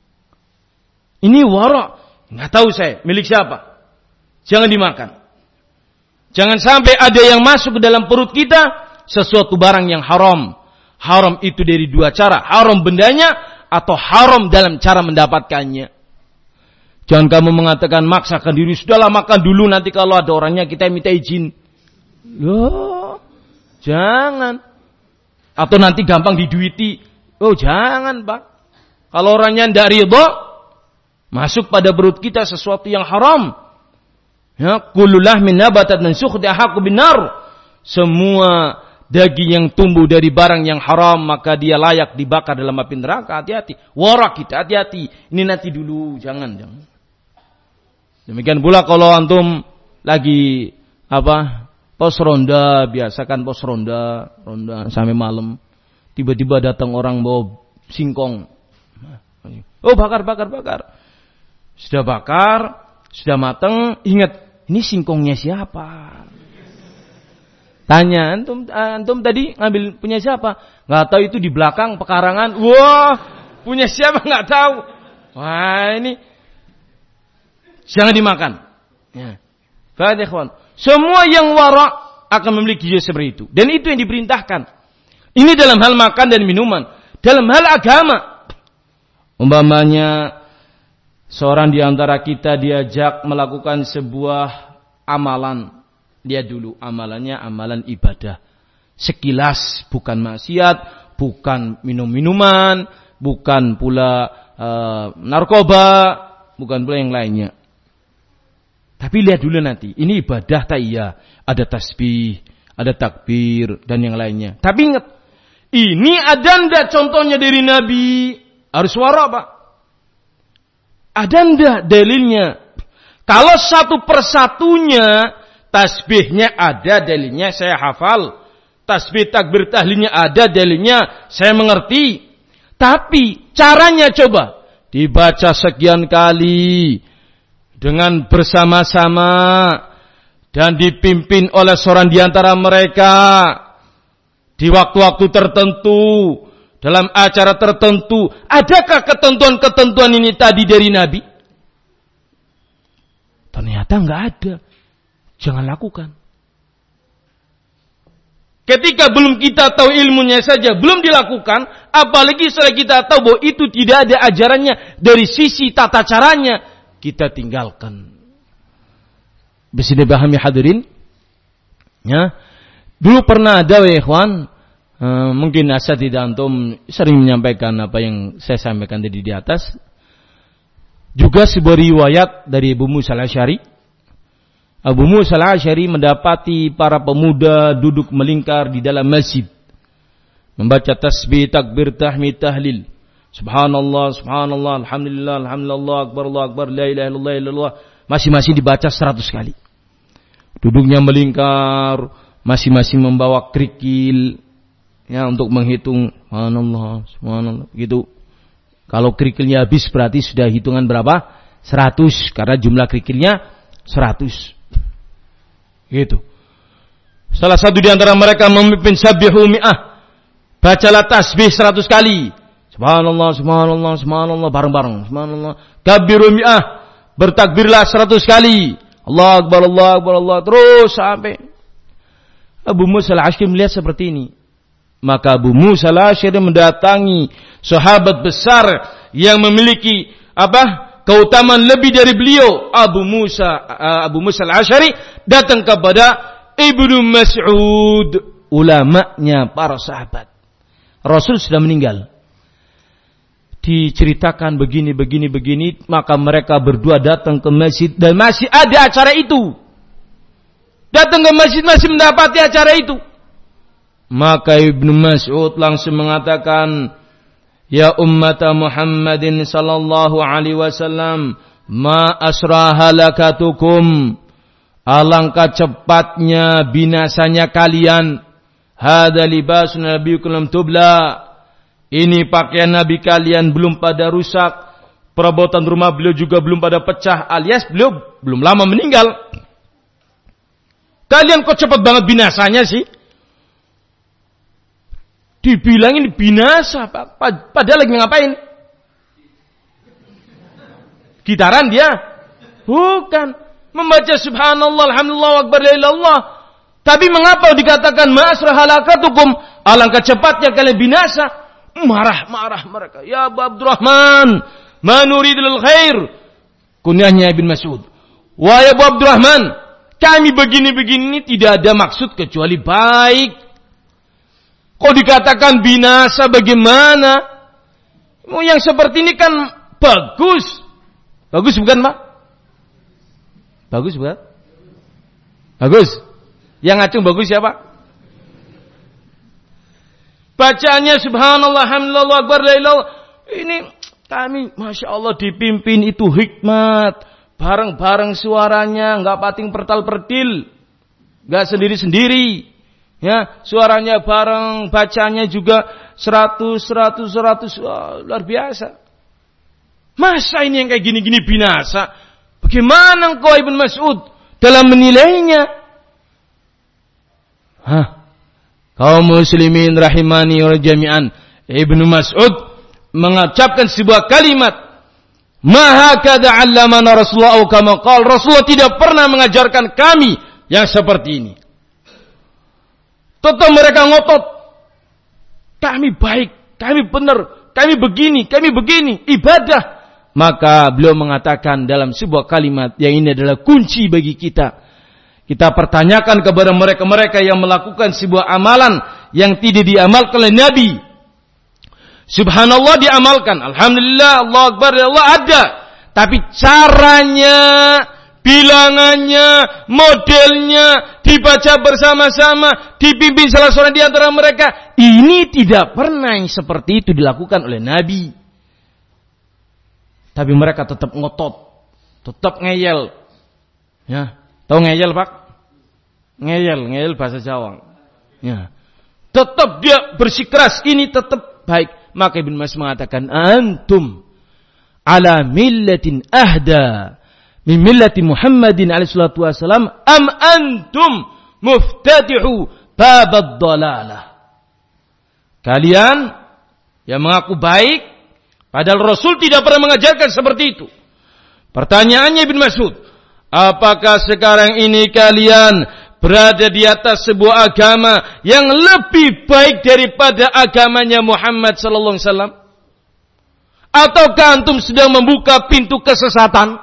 Ini wara'. Nggak tahu saya. Milik siapa? Jangan dimakan. Jangan sampai ada yang masuk ke dalam perut kita sesuatu barang yang haram. Haram itu dari dua cara. Haram bendanya atau haram dalam cara mendapatkannya. Jangan kamu mengatakan maksakan diri. Sudahlah makan dulu, nanti kalau ada orangnya kita minta izin. Loh, jangan. Atau nanti gampang diduiti. Oh jangan, Pak. Kalau orangnya tidak ridha, masuk pada perut kita sesuatu yang haram. Ya, kullu lahmin nabatat min sukhti ahaqqu binar. Semua daging yang tumbuh dari barang yang haram maka dia layak dibakar dalam api neraka. Hati-hati. Warak kita, hati-hati. Ini nanti dulu, jangan, jangan. Demikian pula kalau antum lagi apa pos ronda, biasakan pos ronda, ronda sampai malam. Tiba-tiba datang orang bawa singkong. Oh bakar, bakar, bakar. Sudah bakar, sudah matang. Ingat, ini singkongnya siapa? Tanya, antum, antum tadi ngambil punya siapa? Nggak tahu, itu di belakang pekarangan. Wah, punya siapa nggak tahu. Wah ini jangan dimakan. Ya. Semua yang wara akan memiliki jiwa seperti itu. Dan itu yang diperintahkan. Ini dalam hal makan dan minuman. Dalam hal agama. Umpamanya seorang di antara kita diajak melakukan sebuah amalan. Lihat dulu amalannya amalan ibadah. Sekilas bukan maksiat, bukan minum-minuman, bukan pula uh, narkoba, bukan pula yang lainnya. Tapi lihat dulu nanti, ini ibadah tak iya, ada tasbih, ada takbir dan yang lainnya. Tapi ingat, ini ada ndak contohnya dari Nabi? Harus wara, Pak. Ada ndak dalilnya? Kalau satu persatunya tasbihnya ada dalilnya, saya hafal. Tasbih takbir tahlilnya ada dalilnya, saya mengerti. Tapi caranya coba dibaca sekian kali dengan bersama-sama dan dipimpin oleh seorang di antara mereka di waktu-waktu tertentu, dalam acara tertentu. Adakah ketentuan-ketentuan ini tadi dari Nabi? Ternyata enggak ada. Jangan lakukan. Ketika belum kita tahu ilmunya saja belum dilakukan, apalagi setelah kita tahu bahwa itu tidak ada ajarannya dari sisi tata caranya, kita tinggalkan. Bisa dipahami hadirin? Ya. Dulu pernah ada ya ikhwan, uh, mungkin asatidz antum sering menyampaikan apa yang saya sampaikan tadi di atas. Juga sebuah riwayat dari Abu Musa al-Asy'ari. Abu Musa al-Asy'ari mendapati para pemuda duduk melingkar di dalam masjid, membaca tasbih, takbir, tahmid, tahlil. Subhanallah, subhanallah, alhamdulillah, alhamdulillah, akbar, Allah akbar, la ilaha illallah, illallah. Masing-masing dibaca seratus kali. Duduknya melingkar, masing-masing membawa kerikil ya untuk menghitung subhanallah, subhanallah gitu. Kalau kerikilnya habis berarti sudah hitungan berapa? seratus, karena jumlah kerikilnya seratus. Gitu. Salah satu di antara mereka memimpin sabbihu mi'ah. Bacalah tasbih seratus kali. Subhanallah, subhanallah, subhanallah, bareng-bareng. Subhanallah. Kabbiru mi'ah. Bertakbirlah seratus kali. Allah akbar, Allah akbar, Allah. Terus sampai Abu Musa al-Asy'ari melihat seperti ini. Maka Abu Musa al-Asy'ari mendatangi sahabat besar yang memiliki apa? Keutamaan lebih dari beliau. Abu Musa uh, Abu Musa al-Asy'ari datang kepada Ibnu Mas'ud, ulamanya para sahabat. Rasul sudah meninggal. Diceritakan begini begini begini, maka mereka berdua datang ke masjid dan masih ada acara itu. Datang ke masjid masih mendapati acara itu. Maka Ibnu Mas'ud langsung mengatakan, ya ummata Muhammadin sallallahu alaihi wasallam, ma asra halakatukum, alangkah cepatnya binasanya kalian. Hada libasun nabiyyikum lam tubla, ini pakaian nabi kalian belum pada rusak, perabotan rumah beliau juga belum pada pecah, alias beliau belum lama meninggal. Kalian kok cepat banget binasanya sih? Dibilangin binasa, padahal lagi ngapain? Gitaran dia? Bukan. Membaca subhanallah, alhamdulillah, akbar, la ilaha illallah. Tapi mengapa dikatakan ma'asra halakatukum, alangkah cepatnya kalian binasa? Marah-marah mereka. Ya Abu Abdurrahman, ma nurid lil khair. Kunyahnya Ibn Mas'ud. Wahai Abu Abdurrahman, kami begini-begini tidak ada maksud kecuali baik. Kok dikatakan binasa bagaimana? Yang seperti ini kan bagus. Bagus bukan, Pak? Bagus bukan? Bagus. Yang ngacung bagus siapa? Bacaannya subhanallah, alhamdulillah, akbar, la ilaha illallah. Ini kami, masya Allah, dipimpin itu hikmat. bareng-bareng suaranya, nggak pating pertal-pertil, nggak sendiri-sendiri. Ya, suaranya bareng, bacanya juga seratus, seratus, seratus, wah, luar biasa. Masa ini yang kayak gini-gini binasa? Bagaimana engkau Ibnu Mas'ud dalam menilainya? Hah? Kaum muslimin rahimani wa jami'an, Ibnu Mas'ud mengucapkan sebuah kalimat, "Ma hakadha 'allamana Rasulullah kama qala." Rasulullah tidak pernah mengajarkan kami yang seperti ini. Tetap mereka ngotot. Kami baik, kami benar, kami begini, kami begini, ibadah. Maka beliau mengatakan dalam sebuah kalimat yang ini adalah kunci bagi kita. Kita pertanyakan kepada mereka-mereka yang melakukan sebuah amalan yang tidak diamalkan oleh Nabi. Subhanallah diamalkan, alhamdulillah, Allah Akbar, Allah ada. Tapi caranya, bilangannya, modelnya, dibaca bersama-sama, dipimpin salah seorang di antara mereka, ini tidak pernah yang seperti itu dilakukan oleh Nabi. Tapi mereka tetap ngotot, tetap ngeyel. Ya, tahu ngeyel, Pak? Ngeyel, ngeyel bahasa Jawa. Ya. Tetap dia bersikeras, ini tetap baik. Maka Ibnu Mas'ud mengatakan, "Antum ala millatin ahda min millati Muhammadin alaihi salatu wasalam, am antum muftatihu babad dalalah." Kalian yang mengaku baik, padahal Rasul tidak pernah mengajarkan seperti itu. Pertanyaannya Ibnu Mas'ud, apakah sekarang ini kalian berada di atas sebuah agama yang lebih baik daripada agamanya Muhammad sallallahu alaihi wasallam? Ataukah antum sedang membuka pintu kesesatan?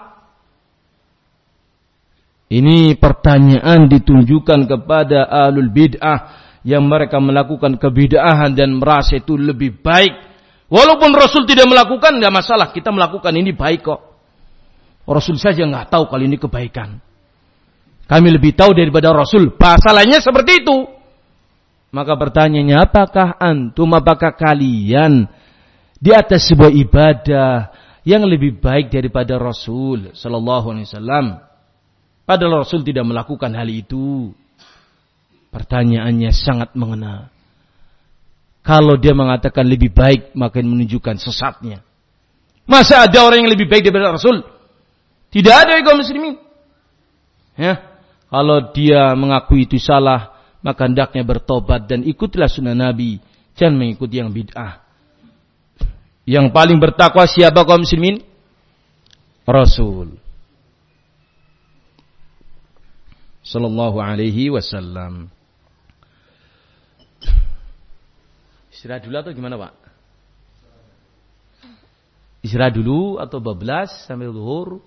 Ini pertanyaan ditujukan kepada ahlul bid'ah yang mereka melakukan kebid'ahan dan merasa itu lebih baik. Walaupun Rasul tidak melakukan, tidak masalah. Kita melakukan ini baik kok. Rasul saja nggak tahu kalau ini kebaikan. Kami lebih tahu daripada Rasul. Bahasa lainnya seperti itu. Maka pertanyaannya, apakah antum, apakah kalian di atas sebuah ibadah yang lebih baik daripada Rasul sallallahu alaihi wasallam? Padahal Rasul tidak melakukan hal itu. Pertanyaannya sangat mengena. Kalau dia mengatakan lebih baik, maka menunjukkan sesatnya. Masa ada orang yang lebih baik daripada Rasul? Tidak ada kaum muslimin. Ya, kalau dia mengakui itu salah, maka hendaknya bertobat dan ikutilah sunnah Nabi, jangan mengikuti yang bid'ah. Yang paling bertakwa siapa kaum muslimin? Rasul sallallahu alaihi wasallam. Istirahat dulu atau gimana, Pak? Istirahat dulu atau bablas sampai zuhur?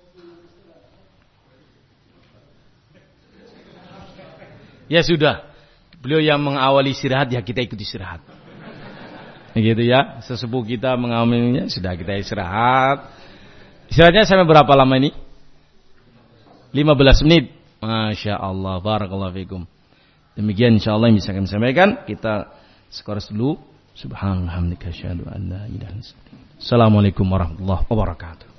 Ya sudah. Beliau yang mengawali istirahat, ya kita ikut istirahat. Gitu ya. Sesepuh kita mengawalinya, sudah kita istirahat. Istirahatnya sampai berapa lama ini? lima belas menit. Masya Allah. Barakallahu fikum. Demikian insyaAllah yang bisa kami sampaikan. Kita sekoras dulu. Subhanallah, hamdika, asyhadu an la ilaha illa anta. Assalamualaikum warahmatullahi wabarakatuh.